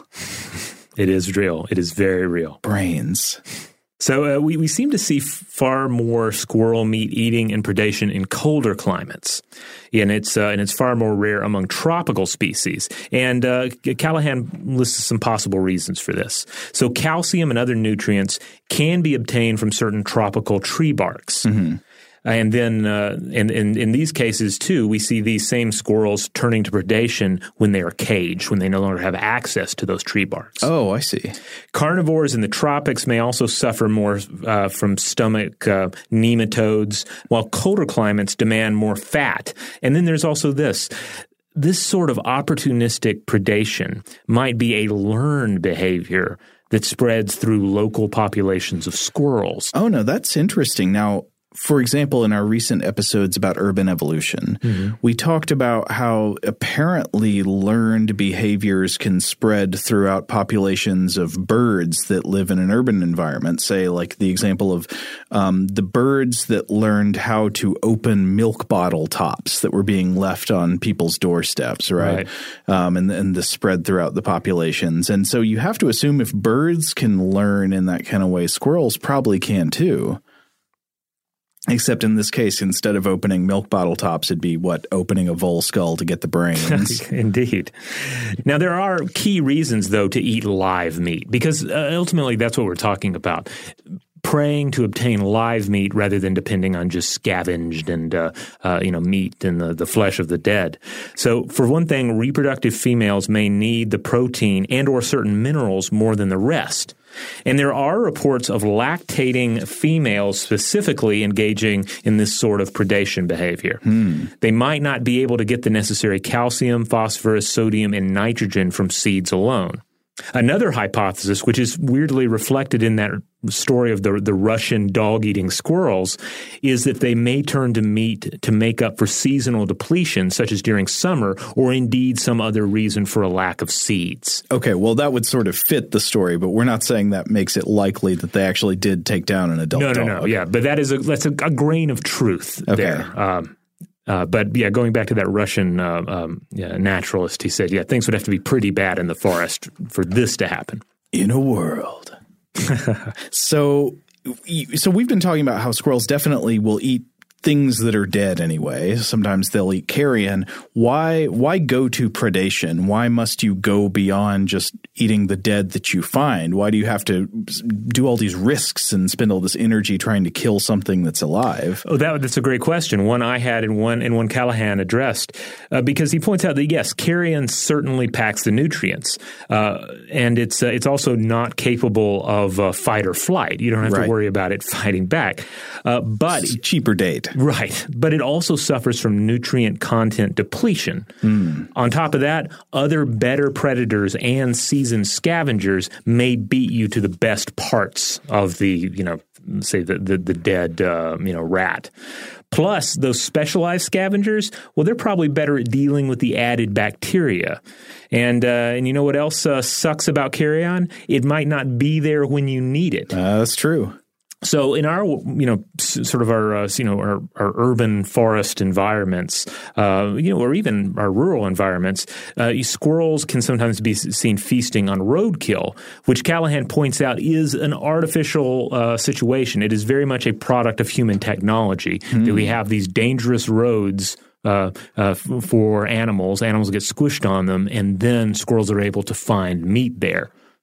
It is real. It is very real. Brains. So uh, we, we seem to see f- far more squirrel meat eating and predation in colder climates, and it's uh, and it's far more rare among tropical species. And uh, Callahan lists some possible reasons for this. So calcium and other nutrients can be obtained from certain tropical tree barks. Mm-hmm. And then uh, in, in, in these cases, too, we see these same squirrels turning to predation when they are caged, when they no longer have access to those tree barks. Oh, I see. Carnivores in the tropics may also suffer more uh, from stomach uh, nematodes, while colder climates demand more fat. And then there's also this. This sort of opportunistic predation might be a learned behavior that spreads through local populations of squirrels. Oh, no, that's interesting. Now, for example, in our recent episodes about urban evolution, mm-hmm. we talked about how apparently learned behaviors can spread throughout populations of birds that live in an urban environment. Say, like the example of um, the birds that learned how to open milk bottle tops that were being left on people's doorsteps, right? right. Um, and, and this spread throughout the populations. And so you have to assume if birds can learn in that kind of way, squirrels probably can too. Except in this case, instead of opening milk bottle tops, it'd be, what, opening a vole skull to get the brains. Indeed. Now, there are key reasons, though, to eat live meat, because uh, ultimately that's what we're talking about. Praying to obtain live meat rather than depending on just scavenged and, uh, uh, you know, meat and the, the flesh of the dead. So, for one thing, reproductive females may need the protein and or certain minerals more than the rest. And there are reports of lactating females specifically engaging in this sort of predation behavior. Hmm. They might not be able to get the necessary calcium, phosphorus, sodium, and nitrogen from seeds alone. Another hypothesis, which is weirdly reflected in that story of the the Russian dog-eating squirrels, is that they may turn to meat to make up for seasonal depletion, such as during summer, or indeed some other reason for a lack of seeds. Okay, well, that would sort of fit the story, but we're not saying that makes it likely that they actually did take down an adult no, dog. No, no, no, yeah, but that is a, that's a, a grain of truth okay. there. Um, Uh, but, yeah, going back to that Russian uh, um, yeah, naturalist, he said, yeah, things would have to be pretty bad in the forest for this to happen. In a world. so, so we've been talking about how squirrels definitely will eat things that are dead anyway. Sometimes they'll eat carrion. Why why go to predation? Why must you go beyond just eating the dead that you find? Why do you have to do all these risks and spend all this energy trying to kill something that's alive? Oh, that, that's a great question. One I had and one and one Callahan addressed uh, because he points out that, yes, carrion certainly packs the nutrients, uh, and it's uh, it's also not capable of uh, fight or flight. You don't have right. to worry about it fighting back. Uh, but it's cheaper date. Right. But it also suffers from nutrient content depletion. Mm. On top of that, other better predators and seasoned scavengers may beat you to the best parts of the, you know, say the the, the dead, uh, you know, rat. Plus, those specialized scavengers, well, they're probably better at dealing with the added bacteria. And uh, and you know what else uh, sucks about carrion? It might not be there when you need it. Uh, that's true. So in our, you know, sort of our, uh, you know, our, our urban forest environments, uh, you know, or even our rural environments, uh, squirrels can sometimes be seen feasting on roadkill, which Callahan points out is an artificial uh, situation. It is very much a product of human technology mm. that we have these dangerous roads Uh, uh, f- for animals. Animals get squished on them, and then squirrels are able to find meat there.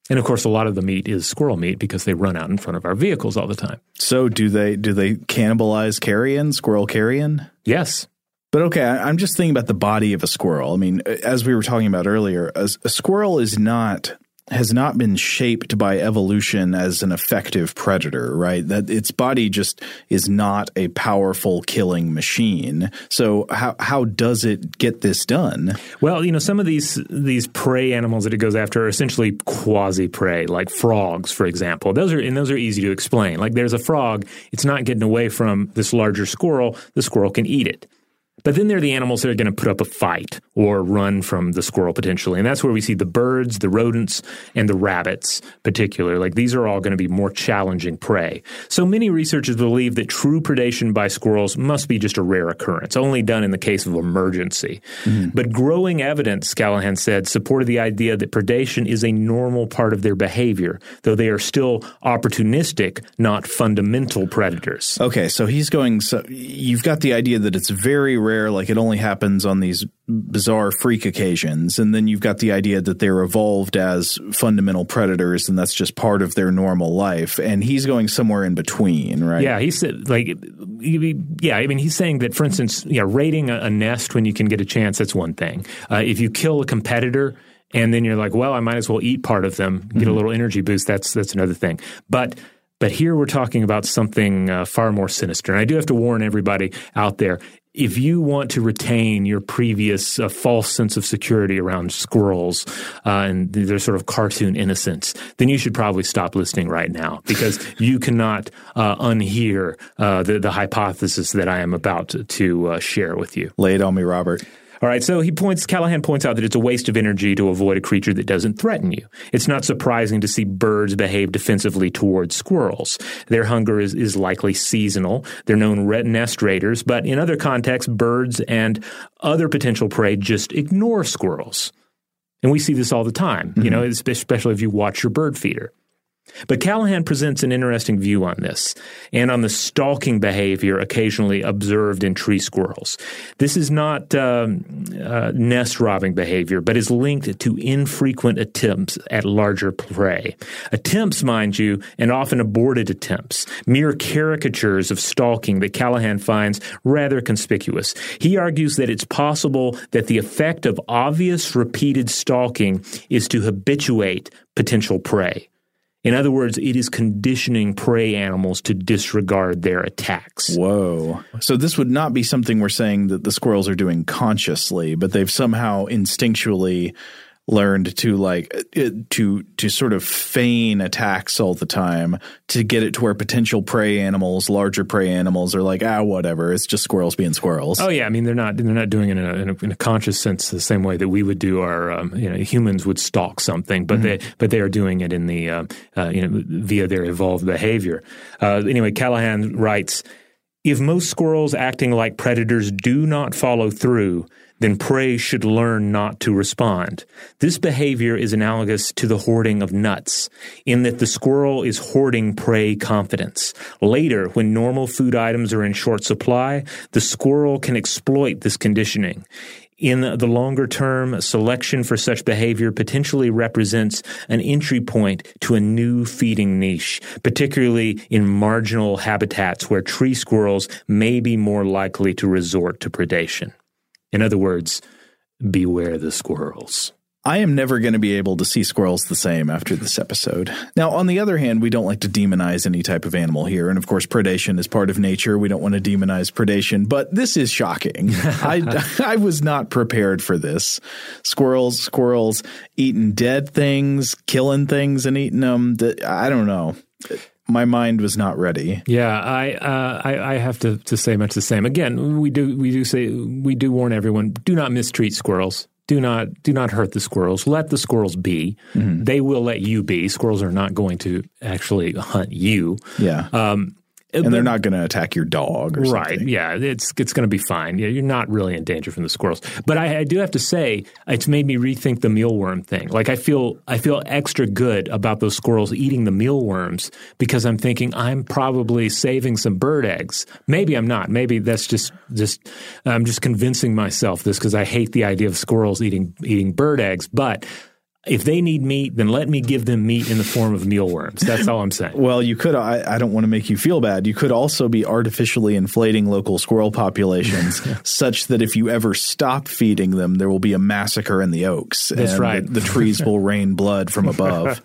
And of course, a lot of the meat is squirrel meat because they run out in front of our vehicles all the time. So do they do they cannibalize carrion, squirrel carrion? Yes. But okay, I'm just thinking about the body of a squirrel. I mean, as we were talking about earlier, a, a squirrel is not has not been shaped by evolution as an effective predator, right? That its body just is not a powerful killing machine. So how how does it get this done? Well, you know, some of these these prey animals that it goes after are essentially quasi-prey, like frogs, for example. Those are and those are easy to explain. Like there's a frog, it's not getting away from this larger squirrel. The squirrel can eat it. But then there are the animals that are going to put up a fight or run from the squirrel potentially. And that's where we see the birds, the rodents, and the rabbits particularly. Like these are all going to be more challenging prey. So many researchers believe that true predation by squirrels must be just a rare occurrence, only done in the case of emergency. Mm-hmm. But growing evidence, Callahan said, supported the idea that predation is a normal part of their behavior, though they are still opportunistic, not fundamental predators. Okay, so he's going so you've got the idea that it's very rare, like it only happens on these bizarre freak occasions, and then you've got the idea that they're evolved as fundamental predators and that's just part of their normal life, and he's going somewhere in between, right? Yeah, he said like yeah, I mean he's saying that, for instance, yeah, raiding a, a nest when you can get a chance, that's one thing. Uh, if you kill a competitor and then you're like, well, I might as well eat part of them, get mm-hmm. a little energy boost, that's that's another thing. But But here we're talking about something uh, far more sinister. And I do have to warn everybody out there, if you want to retain your previous uh, false sense of security around squirrels uh, and their sort of cartoon innocence, then you should probably stop listening right now, because you cannot uh, unhear uh, the, the hypothesis that I am about to, to uh, share with you. Lay it on me, Robert. All right, so he points, Callahan points out that it's a waste of energy to avoid a creature that doesn't threaten you. It's not surprising to see birds behave defensively towards squirrels. Their hunger is, is likely seasonal. They're known nest raiders, but in other contexts, birds and other potential prey just ignore squirrels. And we see this all the time, mm-hmm. you know, especially if you watch your bird feeder. But Callahan presents an interesting view on this and on the stalking behavior occasionally observed in tree squirrels. This is not um, uh, nest robbing behavior, but is linked to infrequent attempts at larger prey. Attempts, mind you, and often aborted attempts, mere caricatures of stalking that Callahan finds rather conspicuous. He argues that it's possible that the effect of obvious repeated stalking is to habituate potential prey. In other words, it is conditioning prey animals to disregard their attacks. Whoa. So this would not be something we're saying that the squirrels are doing consciously, but they've somehow instinctually learned to like to to sort of feign attacks all the time to get it to where potential prey animals, larger prey animals, are like, ah, whatever. It's just squirrels being squirrels. Oh yeah, I mean they're not they're not doing it in a, in a, in a conscious sense the same way that we would do our um, you know humans would stalk something, but mm-hmm. they but they are doing it in the uh, uh, you know via their evolved behavior. Uh, anyway, Callahan writes, if most squirrels acting like predators do not follow through, then prey should learn not to respond. This behavior is analogous to the hoarding of nuts, in that the squirrel is hoarding prey confidence. Later, when normal food items are in short supply, the squirrel can exploit this conditioning. In the longer term, selection for such behavior potentially represents an entry point to a new feeding niche, particularly in marginal habitats where tree squirrels may be more likely to resort to predation. In other words, beware the squirrels. I am never going to be able to see squirrels the same after this episode. Now, on the other hand, we don't like to demonize any type of animal here. And of course, predation is part of nature. We don't want to demonize predation. But this is shocking. I, I was not prepared for this. Squirrels, squirrels eating dead things, killing things and eating them. I don't know. My mind was not ready. Yeah, I, uh, I I have to, to say much the same. Again, we do we do say we do warn everyone: do not mistreat squirrels. Do not do not hurt the squirrels. Let the squirrels be. Mm-hmm. They will let you be. Squirrels are not going to actually hunt you. Yeah. Um, And but, they're not going to attack your dog or right, something. Right, yeah. It's it's going to be fine. Yeah, you're not really in danger from the squirrels. But I, I do have to say, it's made me rethink the mealworm thing. Like I feel I feel extra good about those squirrels eating the mealworms because I'm thinking I'm probably saving some bird eggs. Maybe I'm not. Maybe that's just just I'm just convincing myself this because I hate the idea of squirrels eating eating bird eggs. But If they need meat, then let me give them meat in the form of mealworms. That's all I'm saying. Well, you could, I, I don't want to make you feel bad. You could also be artificially inflating local squirrel populations such that if you ever stop feeding them, there will be a massacre in the oaks. That's and right. The, the trees will rain blood from above.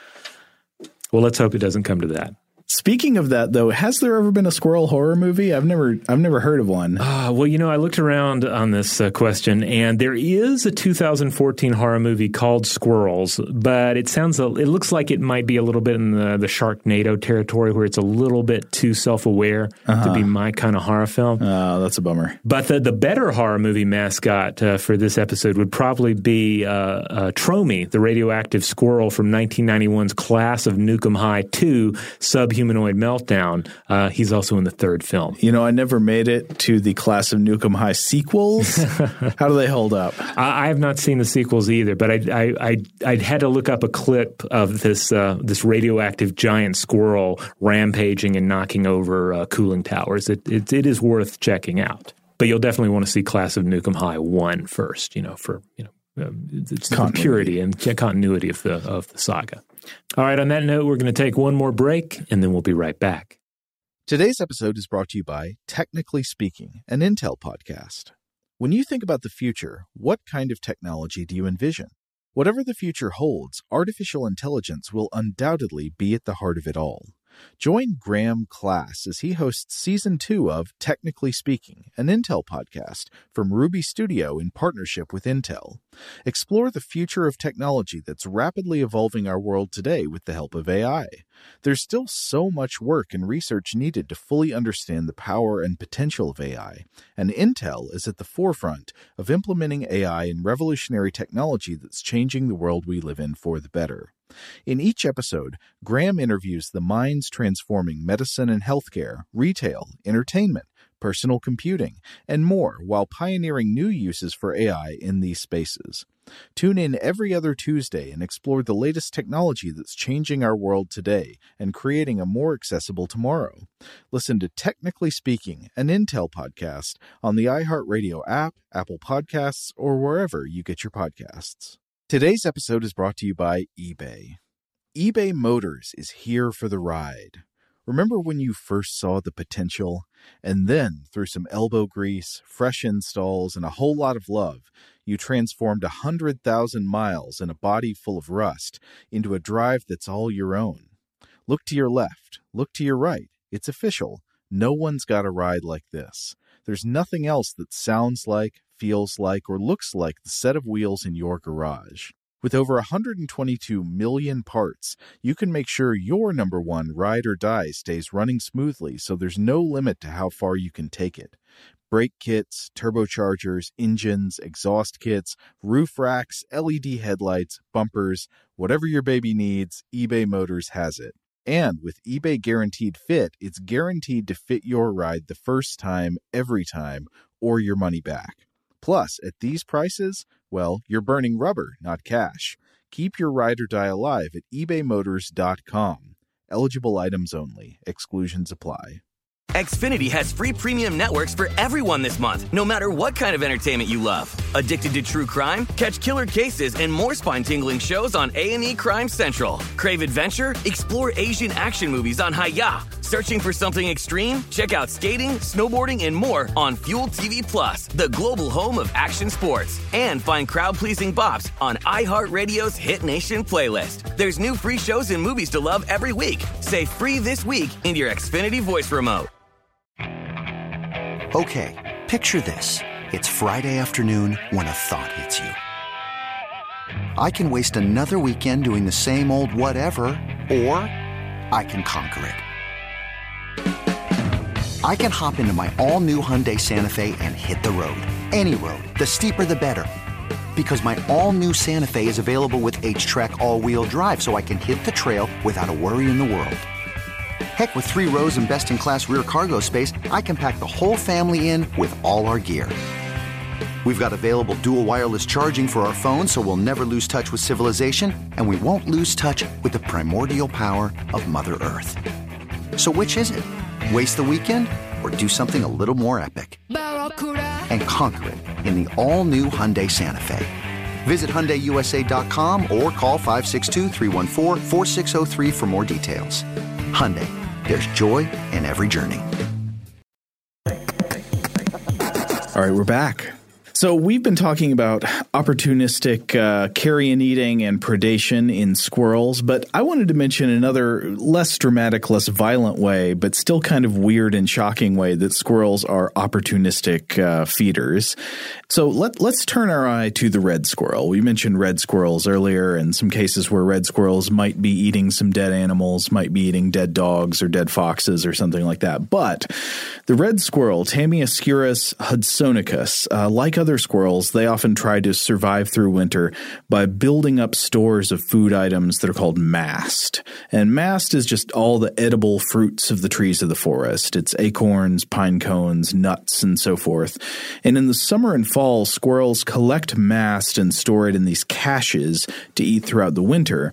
Well, let's hope it doesn't come to that. Speaking of that, though, has there ever been a squirrel horror movie? I've never, I've never heard of one. Uh, well, you know, I looked around on this uh, question, and there is a two thousand fourteen horror movie called Squirrels, but it sounds, it looks like it might be a little bit in the, the Sharknado territory, where it's a little bit too self-aware uh-huh. to be my kind of horror film. Oh, that's a bummer. But the, the better horror movie mascot uh, for this episode would probably be uh, uh, Tromy, the radioactive squirrel from nineteen ninety-one's Class of Nuke 'Em High two, Subhumanoid Meltdown. Uh, he's also in the third film. You know, I never made it to the Class of Nuke 'Em High sequels. How do they hold up? I, I have not seen the sequels either, but I, I, I, I had to look up a clip of this uh, this radioactive giant squirrel rampaging and knocking over uh, cooling towers. It, it it is worth checking out. But you'll definitely want to see Class of Nuke 'Em High one first, you know, for you know. Uh, it's the purity and continuity of the of the saga. All right, on that note, we're going to take one more break, and then we'll be right back. Today's episode is brought to you by Technically Speaking, an Intel podcast. When you think about the future, what kind of technology do you envision? Whatever the future holds, artificial intelligence will undoubtedly be at the heart of it all. Join Graham Class as he hosts Season two of Technically Speaking, an Intel podcast from Ruby Studio in partnership with Intel. Explore the future of technology that's rapidly evolving our world today with the help of A I. There's still so much work and research needed to fully understand the power and potential of A I, and Intel is at the forefront of implementing A I in revolutionary technology that's changing the world we live in for the better. In each episode, Graham interviews the minds transforming medicine and healthcare, retail, entertainment, personal computing, and more while pioneering new uses for A I in these spaces. Tune in every other Tuesday and explore the latest technology that's changing our world today and creating a more accessible tomorrow. Listen to Technically Speaking, an Intel podcast on the iHeartRadio app, Apple Podcasts, or wherever you get your podcasts. Today's episode is brought to you by eBay. eBay Motors is here for the ride. Remember when you first saw the potential? And then, through some elbow grease, fresh installs, and a whole lot of love, you transformed one hundred thousand miles and a body full of rust into a drive that's all your own. Look to your left. Look to your right. It's official. No one's got a ride like this. There's nothing else that sounds like, feels like, or looks like the set of wheels in your garage. With over one hundred twenty-two million parts, you can make sure your number one ride or die stays running smoothly, so there's no limit to how far you can take it. Brake kits, turbochargers, engines, exhaust kits, roof racks, L E D headlights, bumpers, whatever your baby needs, eBay Motors has it. And with eBay Guaranteed Fit, it's guaranteed to fit your ride the first time, every time, or your money back. Plus, at these prices, well, you're burning rubber, not cash. Keep your ride or die alive at ebay motors dot com. Eligible items only. Exclusions apply. Xfinity has free premium networks for everyone this month, no matter what kind of entertainment you love. Addicted to true crime? Catch killer cases and more spine-tingling shows on A and E Crime Central. Crave adventure? Explore Asian action movies on Hi-Ya. Searching for something extreme? Check out skating, snowboarding, and more on Fuel T V Plus, the global home of action sports. And find crowd-pleasing bops on iHeartRadio's Hit Nation playlist. There's new free shows and movies to love every week. Say free this week in your Xfinity voice remote. Okay, picture this. It's Friday afternoon when a thought hits you. I can waste another weekend doing the same old whatever, or I can conquer it. I can hop into my all-new Hyundai Santa Fe and hit the road. Any road. The steeper, the better. Because my all-new Santa Fe is available with H-Track all-wheel drive, so I can hit the trail without a worry in the world. Heck, with three rows and best-in-class rear cargo space, I can pack the whole family in with all our gear. We've got available dual wireless charging for our phones, so we'll never lose touch with civilization, and we won't lose touch with the primordial power of Mother Earth. So which is it? Waste the weekend or do something a little more epic? And conquer it in the all-new Hyundai Santa Fe. Visit Hyundai U S A dot com or call five six two, three one four, four six zero three for more details. Hyundai, there's joy in every journey. All right, we're back. So we've been talking about opportunistic uh, carrion eating and predation in squirrels, but I wanted to mention another less dramatic, less violent way, but still kind of weird and shocking way that squirrels are opportunistic uh, feeders. So let, let's turn our eye to the red squirrel. We mentioned red squirrels earlier and some cases where red squirrels might be eating some dead animals, might be eating dead dogs or dead foxes or something like that. But the red squirrel, Tamiascurus hudsonicus, uh, like other squirrels, they often try to survive through winter by building up stores of food items that are called mast. And mast is just all the edible fruits of the trees of the forest. It's acorns, pine cones, nuts, and so forth. And in the summer and fall, squirrels collect mast and store it in these caches to eat throughout the winter.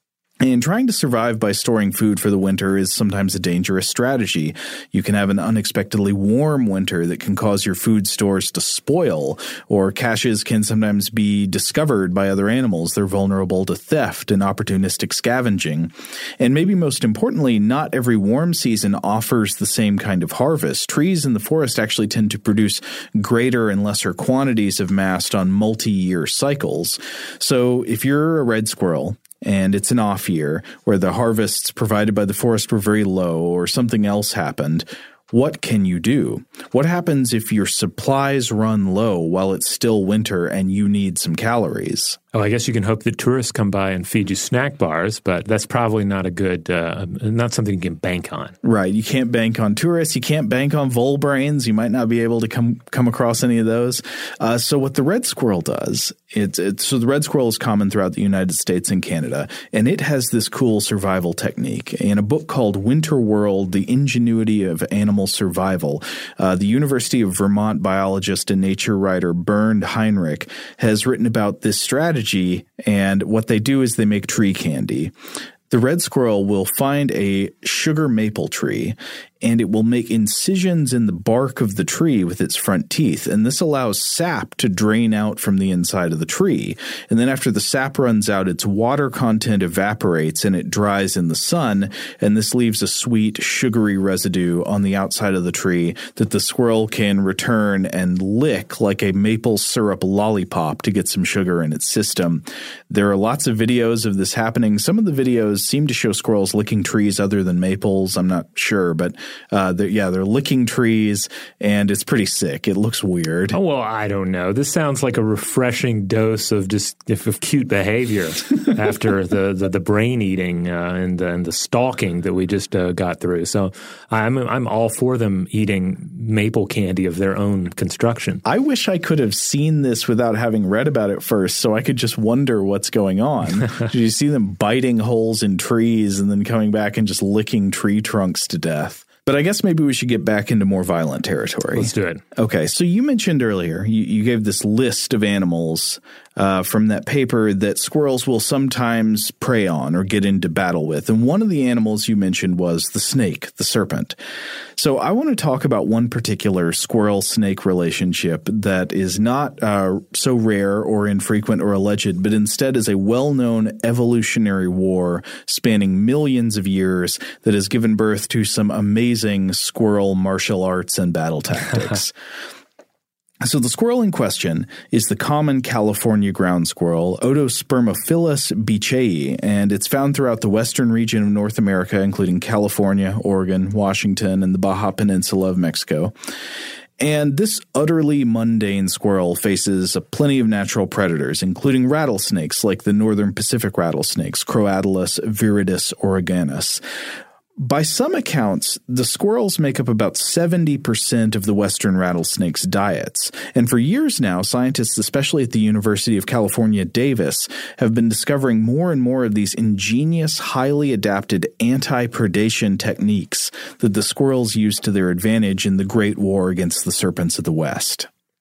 And trying to survive by storing food for the winter is sometimes a dangerous strategy. You can have an unexpectedly warm winter that can cause your food stores to spoil, or caches can sometimes be discovered by other animals. They're vulnerable to theft and opportunistic scavenging. And maybe most importantly, not every warm season offers the same kind of harvest. Trees in the forest actually tend to produce greater and lesser quantities of mast on multi-year cycles. So if you're a red squirrel, and it's an off year where the harvests provided by the forest were very low or something else happened, what can you do? What happens if your supplies run low while it's still winter and you need some calories? Oh, I guess you can hope that tourists come by and feed you snack bars, but that's probably not a good, uh, not something you can bank on. Right. You can't bank on tourists. You can't bank on vole brains. You might not be able to come come across any of those. Uh, so what the red squirrel does, it's, it's so the red squirrel is common throughout the United States and Canada, and it has this cool survival technique. In a book called Winter World, The Ingenuity of Animal Survival, uh, the University of Vermont biologist and nature writer Bernd Heinrich has written about this strategy. And what they do is they make tree candy. The red squirrel will find a sugar maple tree, and it will make incisions in the bark of the tree with its front teeth. And this allows sap to drain out from the inside of the tree. And then after the sap runs out, its water content evaporates and it dries in the sun. And this leaves a sweet, sugary residue on the outside of the tree that the squirrel can return and lick like a maple syrup lollipop to get some sugar in its system. There are lots of videos of this happening. Some of the videos seem to show squirrels licking trees other than maples. I'm not sure, but Uh, they're, yeah, they're licking trees, and it's pretty sick. It looks weird. Oh, well, I don't know. This sounds like a refreshing dose of just of cute behavior after the, the, the brain eating uh, and, and the stalking that we just uh, got through. So I'm I'm all for them eating maple candy of their own construction. I wish I could have seen this without having read about it first, so I could just wonder what's going on. Did you see them biting holes in trees and then coming back and just licking tree trunks to death? But I guess maybe we should get back into more violent territory. Let's do it. Okay, so you mentioned earlier, you, you gave this list of animals uh, from that paper that squirrels will sometimes prey on or get into battle with. And one of the animals you mentioned was the snake, the serpent. So I want to talk about one particular squirrel-snake relationship that is not uh, so rare or infrequent or alleged, but instead is a well-known evolutionary war spanning millions of years that has given birth to some amazing squirrel martial arts and battle tactics. So the squirrel in question is the common California ground squirrel, Otospermophilus beechei, and it's found throughout the western region of North America, including California, Oregon, Washington, and the Baja Peninsula of Mexico. And this utterly mundane squirrel faces plenty of natural predators, including rattlesnakes like the northern Pacific rattlesnakes, Crotalus viridis oreganus. By some accounts, the squirrels make up about seventy percent of the western rattlesnake's diets. And for years now, scientists, especially at the University of California, Davis, have been discovering more and more of these ingenious, highly adapted anti-predation techniques that the squirrels use to their advantage in the Great War against the serpents of the West.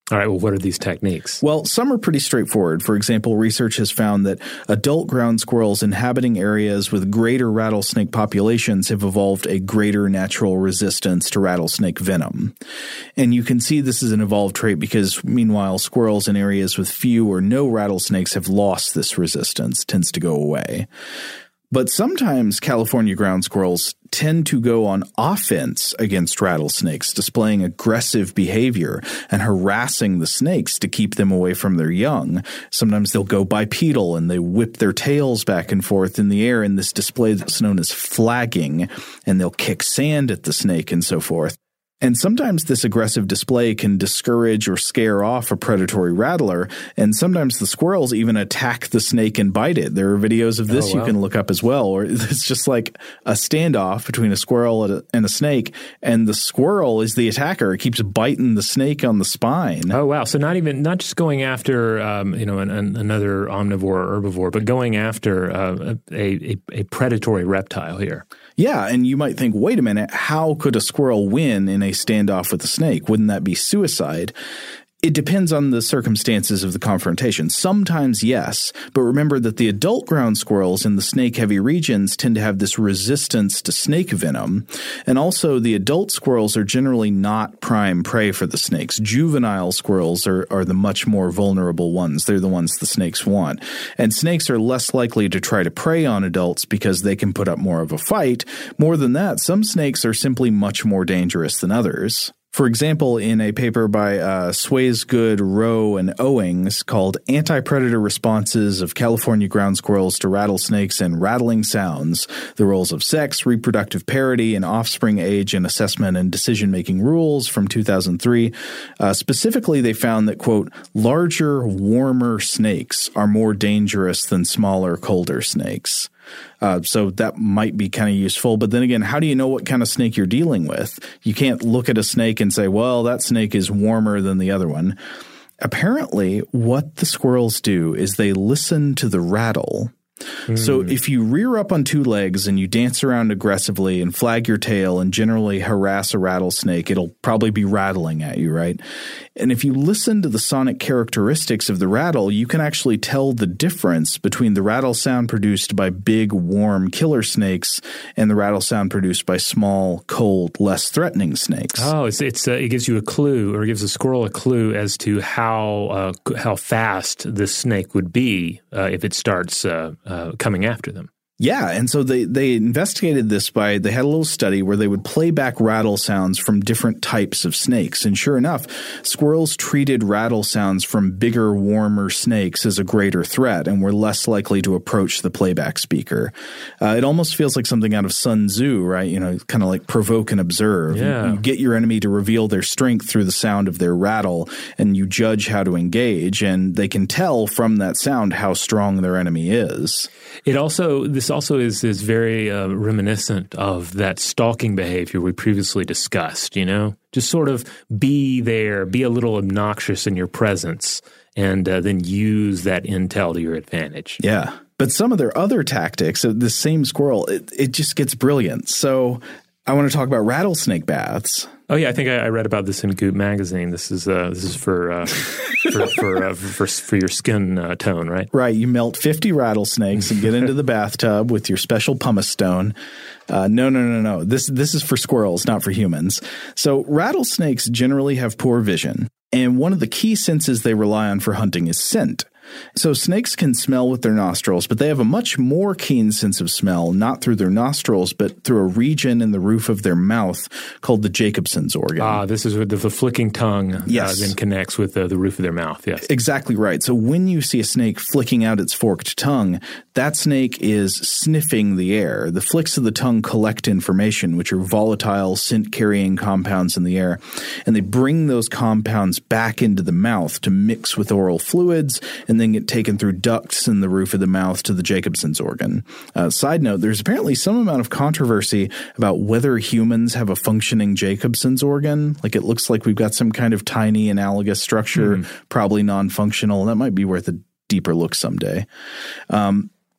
All right, well, what are these techniques? Well, some are pretty straightforward. For example, research has found that adult ground squirrels inhabiting areas with greater rattlesnake populations have evolved a greater natural resistance to rattlesnake venom. And you can see this is an evolved trait because, meanwhile, squirrels in areas with few or no rattlesnakes have lost this resistance, tends to go away. But sometimes California ground squirrels tend to go on offense against rattlesnakes, displaying aggressive behavior and harassing the snakes to keep them away from their young. Sometimes they'll go bipedal and they whip their tails back and forth in the air in this display that's known as flagging, and they'll kick sand at the snake and so forth. And sometimes this aggressive display can discourage or scare off a predatory rattler, and sometimes the squirrels even attack the snake and bite it. There are videos of this oh, wow. you can look up as well, or it's just like a standoff between a squirrel and a, and a snake, and the squirrel is the attacker. It keeps biting the snake on the spine. Oh, wow. So not even, not just going after, um, you know, an, an, another omnivore or herbivore, but going after uh, a, a, a predatory reptile here. Yeah, and you might think, wait a minute, how could a squirrel win in a standoff with a snake? Wouldn't that be suicide? It depends on the circumstances of the confrontation. Sometimes, yes, but remember that the adult ground squirrels in the snake-heavy regions tend to have this resistance to snake venom, and also the adult squirrels are generally not prime prey for the snakes. Juvenile squirrels are, are the much more vulnerable ones. They're the ones the snakes want. And snakes are less likely to try to prey on adults because they can put up more of a fight. More than that, some snakes are simply much more dangerous than others. For example, in a paper by uh, Swaysgood, Rowe, and Owings called Anti-Predator Responses of California Ground Squirrels to Rattlesnakes and Rattling Sounds, the Roles of Sex, Reproductive Parity, and Offspring Age in Assessment and Decision-Making Rules from two thousand three, uh, specifically they found that, quote, larger, warmer snakes are more dangerous than smaller, colder snakes. Uh, so that might be kind of useful. But then again, how do you know what kind of snake you're dealing with? You can't look at a snake and say, well, that snake is warmer than the other one. Apparently, what the squirrels do is they listen to the rattle. Mm. So if you rear up on two legs and you dance around aggressively and flag your tail and generally harass a rattlesnake, it'll probably be rattling at you, right? And if you listen to the sonic characteristics of the rattle, you can actually tell the difference between the rattle sound produced by big, warm killer snakes and the rattle sound produced by small, cold, less threatening snakes. Oh, it's, it's uh, it gives you a clue, or it gives a squirrel a clue as to how uh, how fast this snake would be uh, if it starts uh, uh, coming after them. Yeah, and so they, they investigated this by – they had a little study where they would play back rattle sounds from different types of snakes. And sure enough, squirrels treated rattle sounds from bigger, warmer snakes as a greater threat and were less likely to approach the playback speaker. Uh, it almost feels like something out of Sun Tzu, right? You know, kind of like provoke and observe. Yeah. You, you get your enemy to reveal their strength through the sound of their rattle, and you judge how to engage, and they can tell from that sound how strong their enemy is. It also – this also is is very uh, reminiscent of that stalking behavior we previously discussed, you know? Just sort of be there, be a little obnoxious in your presence, and uh, then use that intel to your advantage. Yeah. But some of their other tactics of the same squirrel, it, it just gets brilliant. So I want to talk about rattlesnake baths. Oh yeah, I think I, I read about this in Goop magazine. This is uh, this is for uh, for for, uh, for for your skin uh, tone, right? Right. You melt fifty rattlesnakes and get into the bathtub with your special pumice stone. Uh, no, no, no, no. This this is for squirrels, not for humans. So rattlesnakes generally have poor vision, and one of the key senses they rely on for hunting is scent. So snakes can smell with their nostrils, but they have a much more keen sense of smell, not through their nostrils, but through a region in the roof of their mouth called the Jacobson's organ. Ah, this is where the, the flicking tongue yes. uh, then connects with uh, the roof of their mouth, yes. Exactly right. So when you see a snake flicking out its forked tongue, that snake is sniffing the air. The flicks of the tongue collect information, which are volatile, scent-carrying compounds in the air, and they bring those compounds back into the mouth to mix with oral fluids and then get taken through ducts in the roof of the mouth to the Jacobson's organ. Uh, side note, there's apparently some amount of controversy about whether humans have a functioning Jacobson's organ. Like it looks like we've got some kind of tiny analogous structure, mm. probably non-functional. That might be worth a deeper look someday. Um,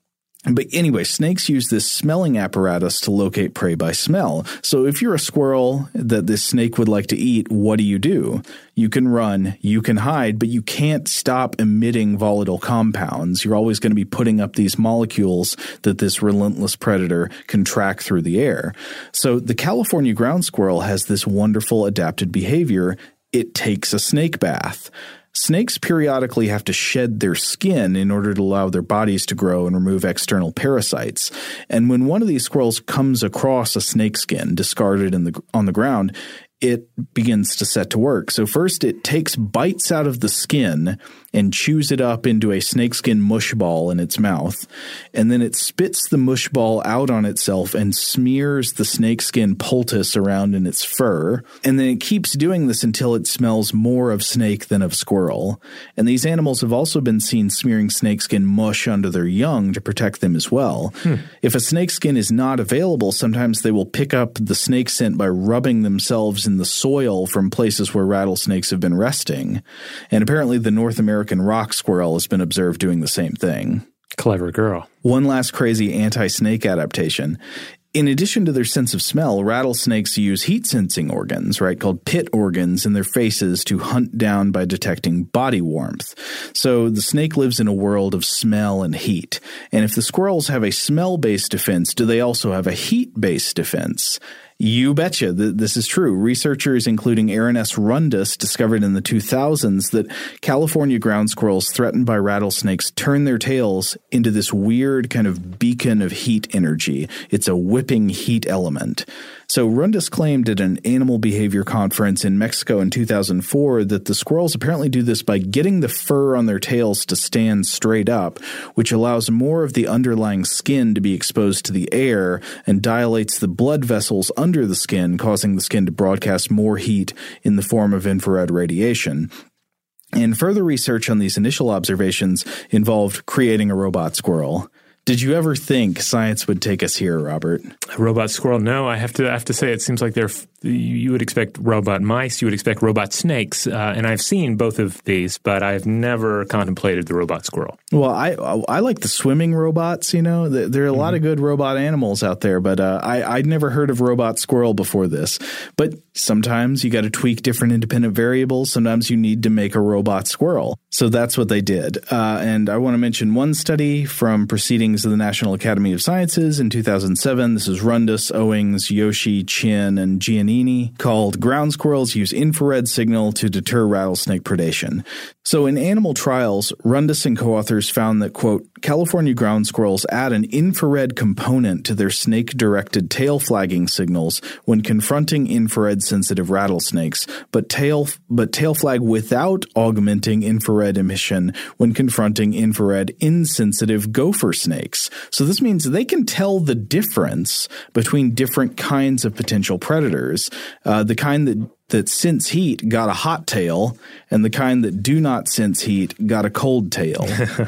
But anyway, snakes use this smelling apparatus to locate prey by smell. So if you're a squirrel that this snake would like to eat, what do you do? You can run, you can hide, but you can't stop emitting volatile compounds. You're always going to be putting up these molecules that this relentless predator can track through the air. So the California ground squirrel has this wonderful adapted behavior. It takes a snake bath. Snakes periodically have to shed their skin in order to allow their bodies to grow and remove external parasites. And when one of these squirrels comes across a snake skin discarded in the, on the ground, it begins to set to work. So first it takes bites out of the skin and chews it up into a snakeskin mush ball in its mouth. And then it spits the mush ball out on itself and smears the snakeskin poultice around in its fur. And then it keeps doing this until it smells more of snake than of squirrel. And these animals have also been seen smearing snakeskin mush under their young to protect them as well. Hmm. If a snakeskin is not available, sometimes they will pick up the snake scent by rubbing themselves in the soil from places where rattlesnakes have been resting. And apparently the North American rock squirrel has been observed doing the same thing. Clever girl. One last crazy anti-snake adaptation. In addition to their sense of smell, rattlesnakes use heat-sensing organs, right, called pit organs in their faces to hunt down by detecting body warmth. So the snake lives in a world of smell and heat. And if the squirrels have a smell-based defense, do they also have a heat-based defense? You betcha that this is true. Researchers, including Aaron S. Rundus, discovered in the two thousands that California ground squirrels threatened by rattlesnakes turn their tails into this weird kind of beacon of heat energy. It's a whipping heat element. So Rundus claimed at an animal behavior conference in Mexico in two thousand four that the squirrels apparently do this by getting the fur on their tails to stand straight up, which allows more of the underlying skin to be exposed to the air and dilates the blood vessels under the skin, causing the skin to broadcast more heat in the form of infrared radiation. And further research on these initial observations involved creating a robot squirrel. Did you ever think science would take us here, Robert? A robot squirrel? No, I have to I have to say it seems like they're you would expect robot mice, you would expect robot snakes, uh, and I've seen both of these, but I've never contemplated the robot squirrel. Well, I I like the swimming robots. You know, there are a mm-hmm. lot of good robot animals out there, but uh, I I'd never heard of robot squirrel before this. But sometimes you got to tweak different independent variables. Sometimes you need to make a robot squirrel. So that's what they did. Uh, and I want to mention one study from Proceedings of the National Academy of Sciences in two thousand seven. This is Rundus, Owings, Yoshi, Chin, and Giannini, called Ground Squirrels Use Infrared Signal to Deter Rattlesnake Predation. So in animal trials, Rundus and co-authors found that, quote, California ground squirrels add an infrared component to their snake-directed tail flagging signals when confronting infrared-sensitive rattlesnakes, but tail but tail flag without augmenting infrared emission when confronting infrared-insensitive gopher snakes. So this means they can tell the difference between different kinds of potential predators. Uh, the kind that that sense heat got a hot tail, and the kind that do not sense heat got a cold tail.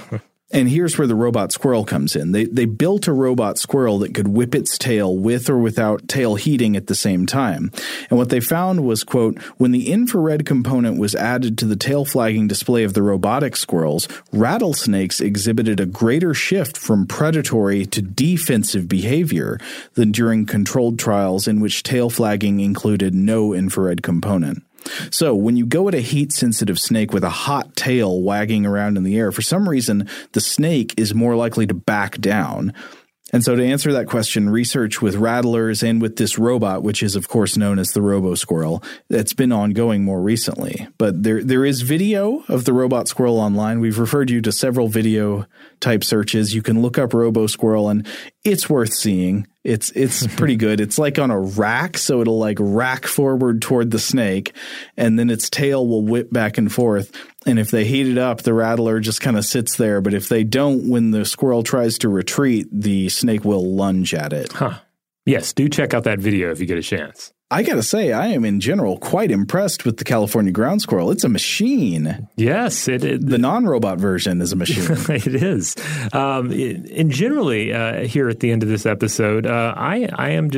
And here's where the robot squirrel comes in. They they built a robot squirrel that could whip its tail with or without tail heating at the same time. And what they found was, quote, when the infrared component was added to the tail flagging display of the robotic squirrels, rattlesnakes exhibited a greater shift from predatory to defensive behavior than during controlled trials in which tail flagging included no infrared component. So when you go at a heat-sensitive snake with a hot tail wagging around in the air, for some reason, the snake is more likely to back down. And so to answer that question, research with rattlers and with this robot, which is, of course, known as the robo-squirrel, that's been ongoing more recently. But there there is video of the robot squirrel online. We've referred you to several video-type searches. You can look up robo-squirrel, and it's worth seeing. It's it's pretty good. It's like on a rack, so it'll like rack forward toward the snake, and then its tail will whip back and forth. And if they heat it up, the rattler just kind of sits there. But if they don't, when the squirrel tries to retreat, the snake will lunge at it. Huh. Yes, do check out that video if you get a chance. I got to say, I am in general quite impressed with the California ground squirrel. It's a machine. Yes. It, it, the non-robot version is a machine. It is. Um, it, and generally, uh, here at the end of this episode, uh, I, I am just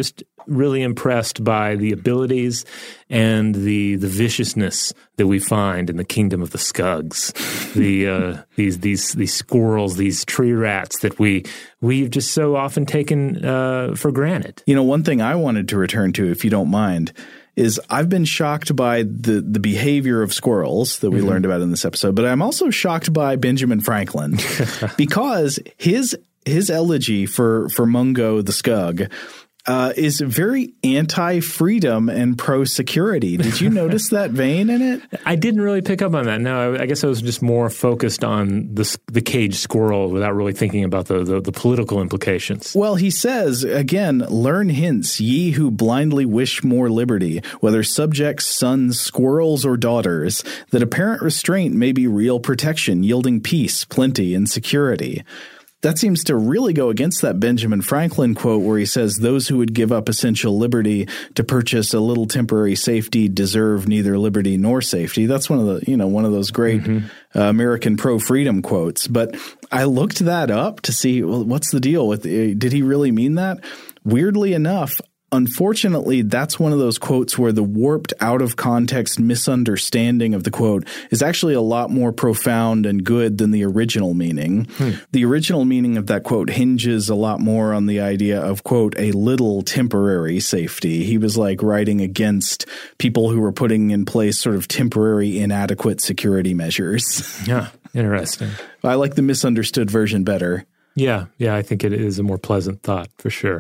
really impressed by the abilities and the the viciousness that we find in the kingdom of the Skugs, the uh, these these these squirrels, these tree rats that we we've just so often taken uh, for granted. You know, one thing I wanted to return to, if you don't mind, is I've been shocked by the the behavior of squirrels that we mm-hmm. learned about in this episode, but I'm also shocked by Benjamin Franklin because his his elegy for for Mungo the Skug uh, is very anti-freedom and pro-security. Did you notice that vein in it? I didn't really pick up on that. No, I, I guess I was just more focused on the the caged squirrel without really thinking about the, the, the political implications. Well, he says, again, learn hence, ye who blindly wish more liberty, whether subjects, sons, squirrels, or daughters, that apparent restraint may be real protection, yielding peace, plenty, and security. That seems to really go against that Benjamin Franklin quote where he says those who would give up essential liberty to purchase a little temporary safety deserve neither liberty nor safety. That's one of the, you know, one of those great mm-hmm. uh, American pro-freedom quotes. But I looked that up to see, well, what's the deal with, uh, did he really mean that? Weirdly enough, unfortunately, that's one of those quotes where the warped, out-of-context misunderstanding of the quote is actually a lot more profound and good than the original meaning. Hmm. The original meaning of that quote hinges a lot more on the idea of, quote, a little temporary safety. He was like writing against people who were putting in place sort of temporary, inadequate security measures. Yeah, interesting. I like the misunderstood version better. Yeah, yeah, I think it is a more pleasant thought for sure.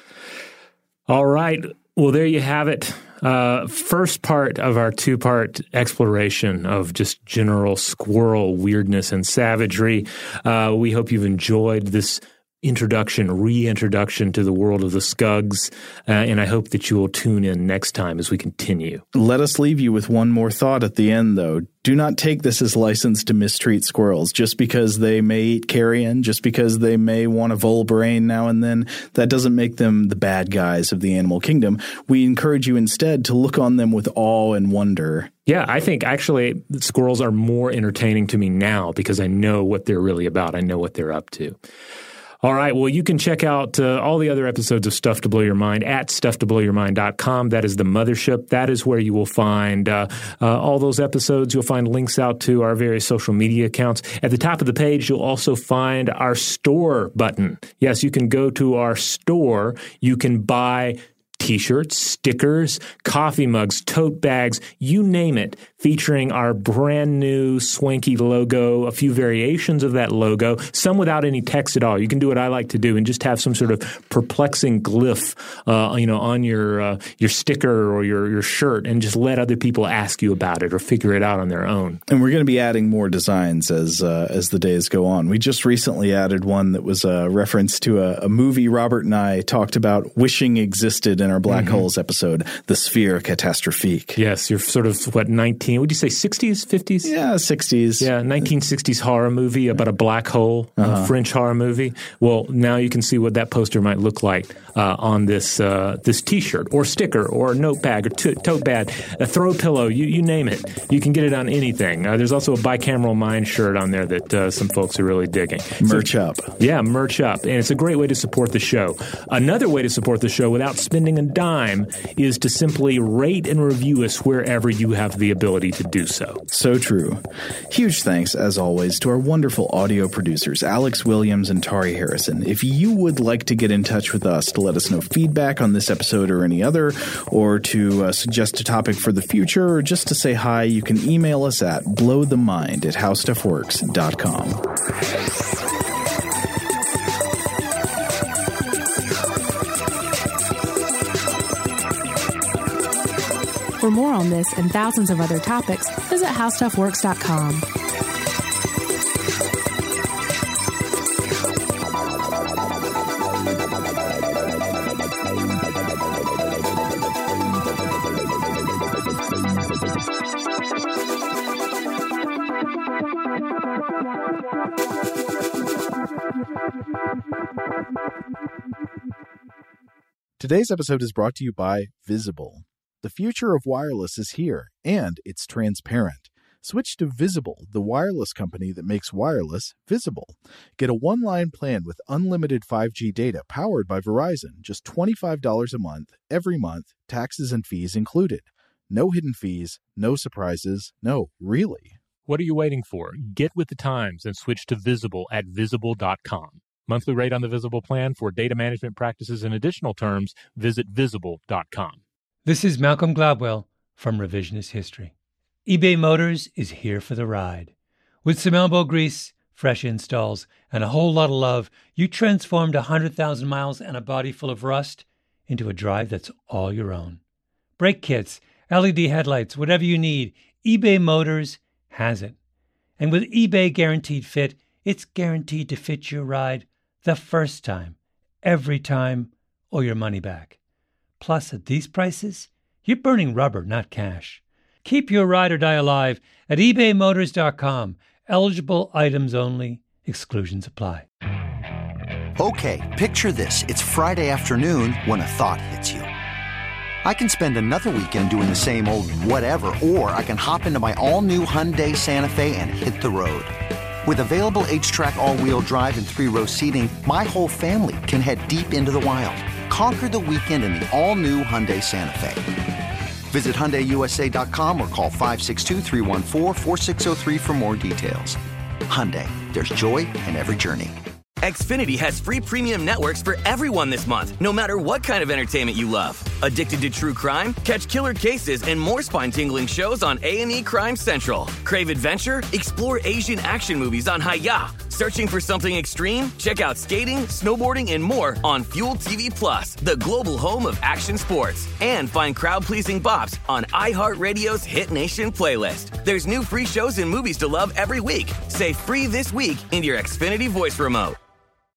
All right. Well, there you have it. Uh, first part of our two-part exploration of just general squirrel weirdness and savagery. Uh, we hope you've enjoyed this introduction, reintroduction to the world of the Skugs, uh, and I hope that you will tune in next time as we continue. Let us leave you with one more thought at the end, though. Do not take this as license to mistreat squirrels. Just because they may eat carrion, just because they may want a vole brain now and then, that doesn't make them the bad guys of the animal kingdom. We encourage you instead to look on them with awe and wonder. Yeah, I think actually squirrels are more entertaining to me now because I know what they're really about. I know what they're up to. All right. Well, you can check out uh, all the other episodes of Stuff to Blow Your Mind at stuff to blow your mind dot com. That is the mothership. That is where you will find uh, uh, all those episodes. You'll find links out to our various social media accounts. At the top of the page, you'll also find our store button. Yes, you can go to our store. You can buy T-shirts, stickers, coffee mugs, tote bags, you name it, featuring our brand new swanky logo, a few variations of that logo, some without any text at all. You can do what I like to do and just have some sort of perplexing glyph, uh, you know, on your uh, your sticker or your, your shirt and just let other people ask you about it or figure it out on their own. And we're going to be adding more designs as uh, as the days go on. We just recently added one that was a reference to a, a movie Robert and I talked about wishing existed in our Black mm-hmm. Holes episode, The Sphere Catastrophique. Yes, you're sort of, what, nineteen, would you say sixties, fifties? Yeah, sixties. Yeah, nineteen sixties horror movie about a black hole, uh-huh. a French horror movie. Well, now you can see what that poster might look like uh, on this uh, this T-shirt or sticker or notepad or t- tote bag, a throw pillow, you, you name it. You can get it on anything. Uh, there's also a Bicameral Mind shirt on there that uh, some folks are really digging. Merch so, up. Yeah, merch up. And it's a great way to support the show. Another way to support the show without spending a dime is to simply rate and review us wherever you have the ability to do so. So true. Huge thanks, as always, to our wonderful audio producers, Alex Williams and Tari Harrison. If you would like to get in touch with us to let us know feedback on this episode or any other, or to uh, suggest a topic for the future, or just to say hi, you can email us at blowthemind at howstuffworks dot com. For more on this and thousands of other topics, visit how stuff works dot com. Today's episode is brought to you by Visible. The future of wireless is here, and it's transparent. Switch to Visible, the wireless company that makes wireless visible. Get a one-line plan with unlimited five G data powered by Verizon, just twenty-five dollars a month, every month, taxes and fees included. No hidden fees, no surprises, no, really. What are you waiting for? Get with the times and switch to Visible at visible dot com. Monthly rate on the Visible plan. For data management practices and additional terms, visit visible dot com. This is Malcolm Gladwell from Revisionist History. eBay Motors is here for the ride. With some elbow grease, fresh installs, and a whole lot of love, you transformed one hundred thousand miles and a body full of rust into a drive that's all your own. Brake kits, L E D headlights, whatever you need, eBay Motors has it. And with eBay Guaranteed Fit, it's guaranteed to fit your ride the first time, every time, or your money back. Plus, at these prices, you're burning rubber, not cash. Keep your ride or die alive at ebay motors dot com. Eligible items only. Exclusions apply. Okay, picture this. It's Friday afternoon when a thought hits you. I can spend another weekend doing the same old whatever, or I can hop into my all-new Hyundai Santa Fe and hit the road. With available H-Track all-wheel drive and three-row seating, my whole family can head deep into the wild. Conquer the weekend in the all-new Hyundai Santa Fe. Visit Hyundai U S A dot com or call five six two, three one four, four six zero three for more details. Hyundai, there's joy in every journey. Xfinity has free premium networks for everyone this month, no matter what kind of entertainment you love. Addicted to true crime? Catch killer cases and more spine-tingling shows on A and E Crime Central. Crave adventure? Explore Asian action movies on Hi-Ya. Searching for something extreme? Check out skating, snowboarding, and more on Fuel T V Plus, the global home of action sports. And find crowd-pleasing bops on iHeartRadio's Hit Nation playlist. There's new free shows and movies to love every week. Say free this week in your Xfinity voice remote.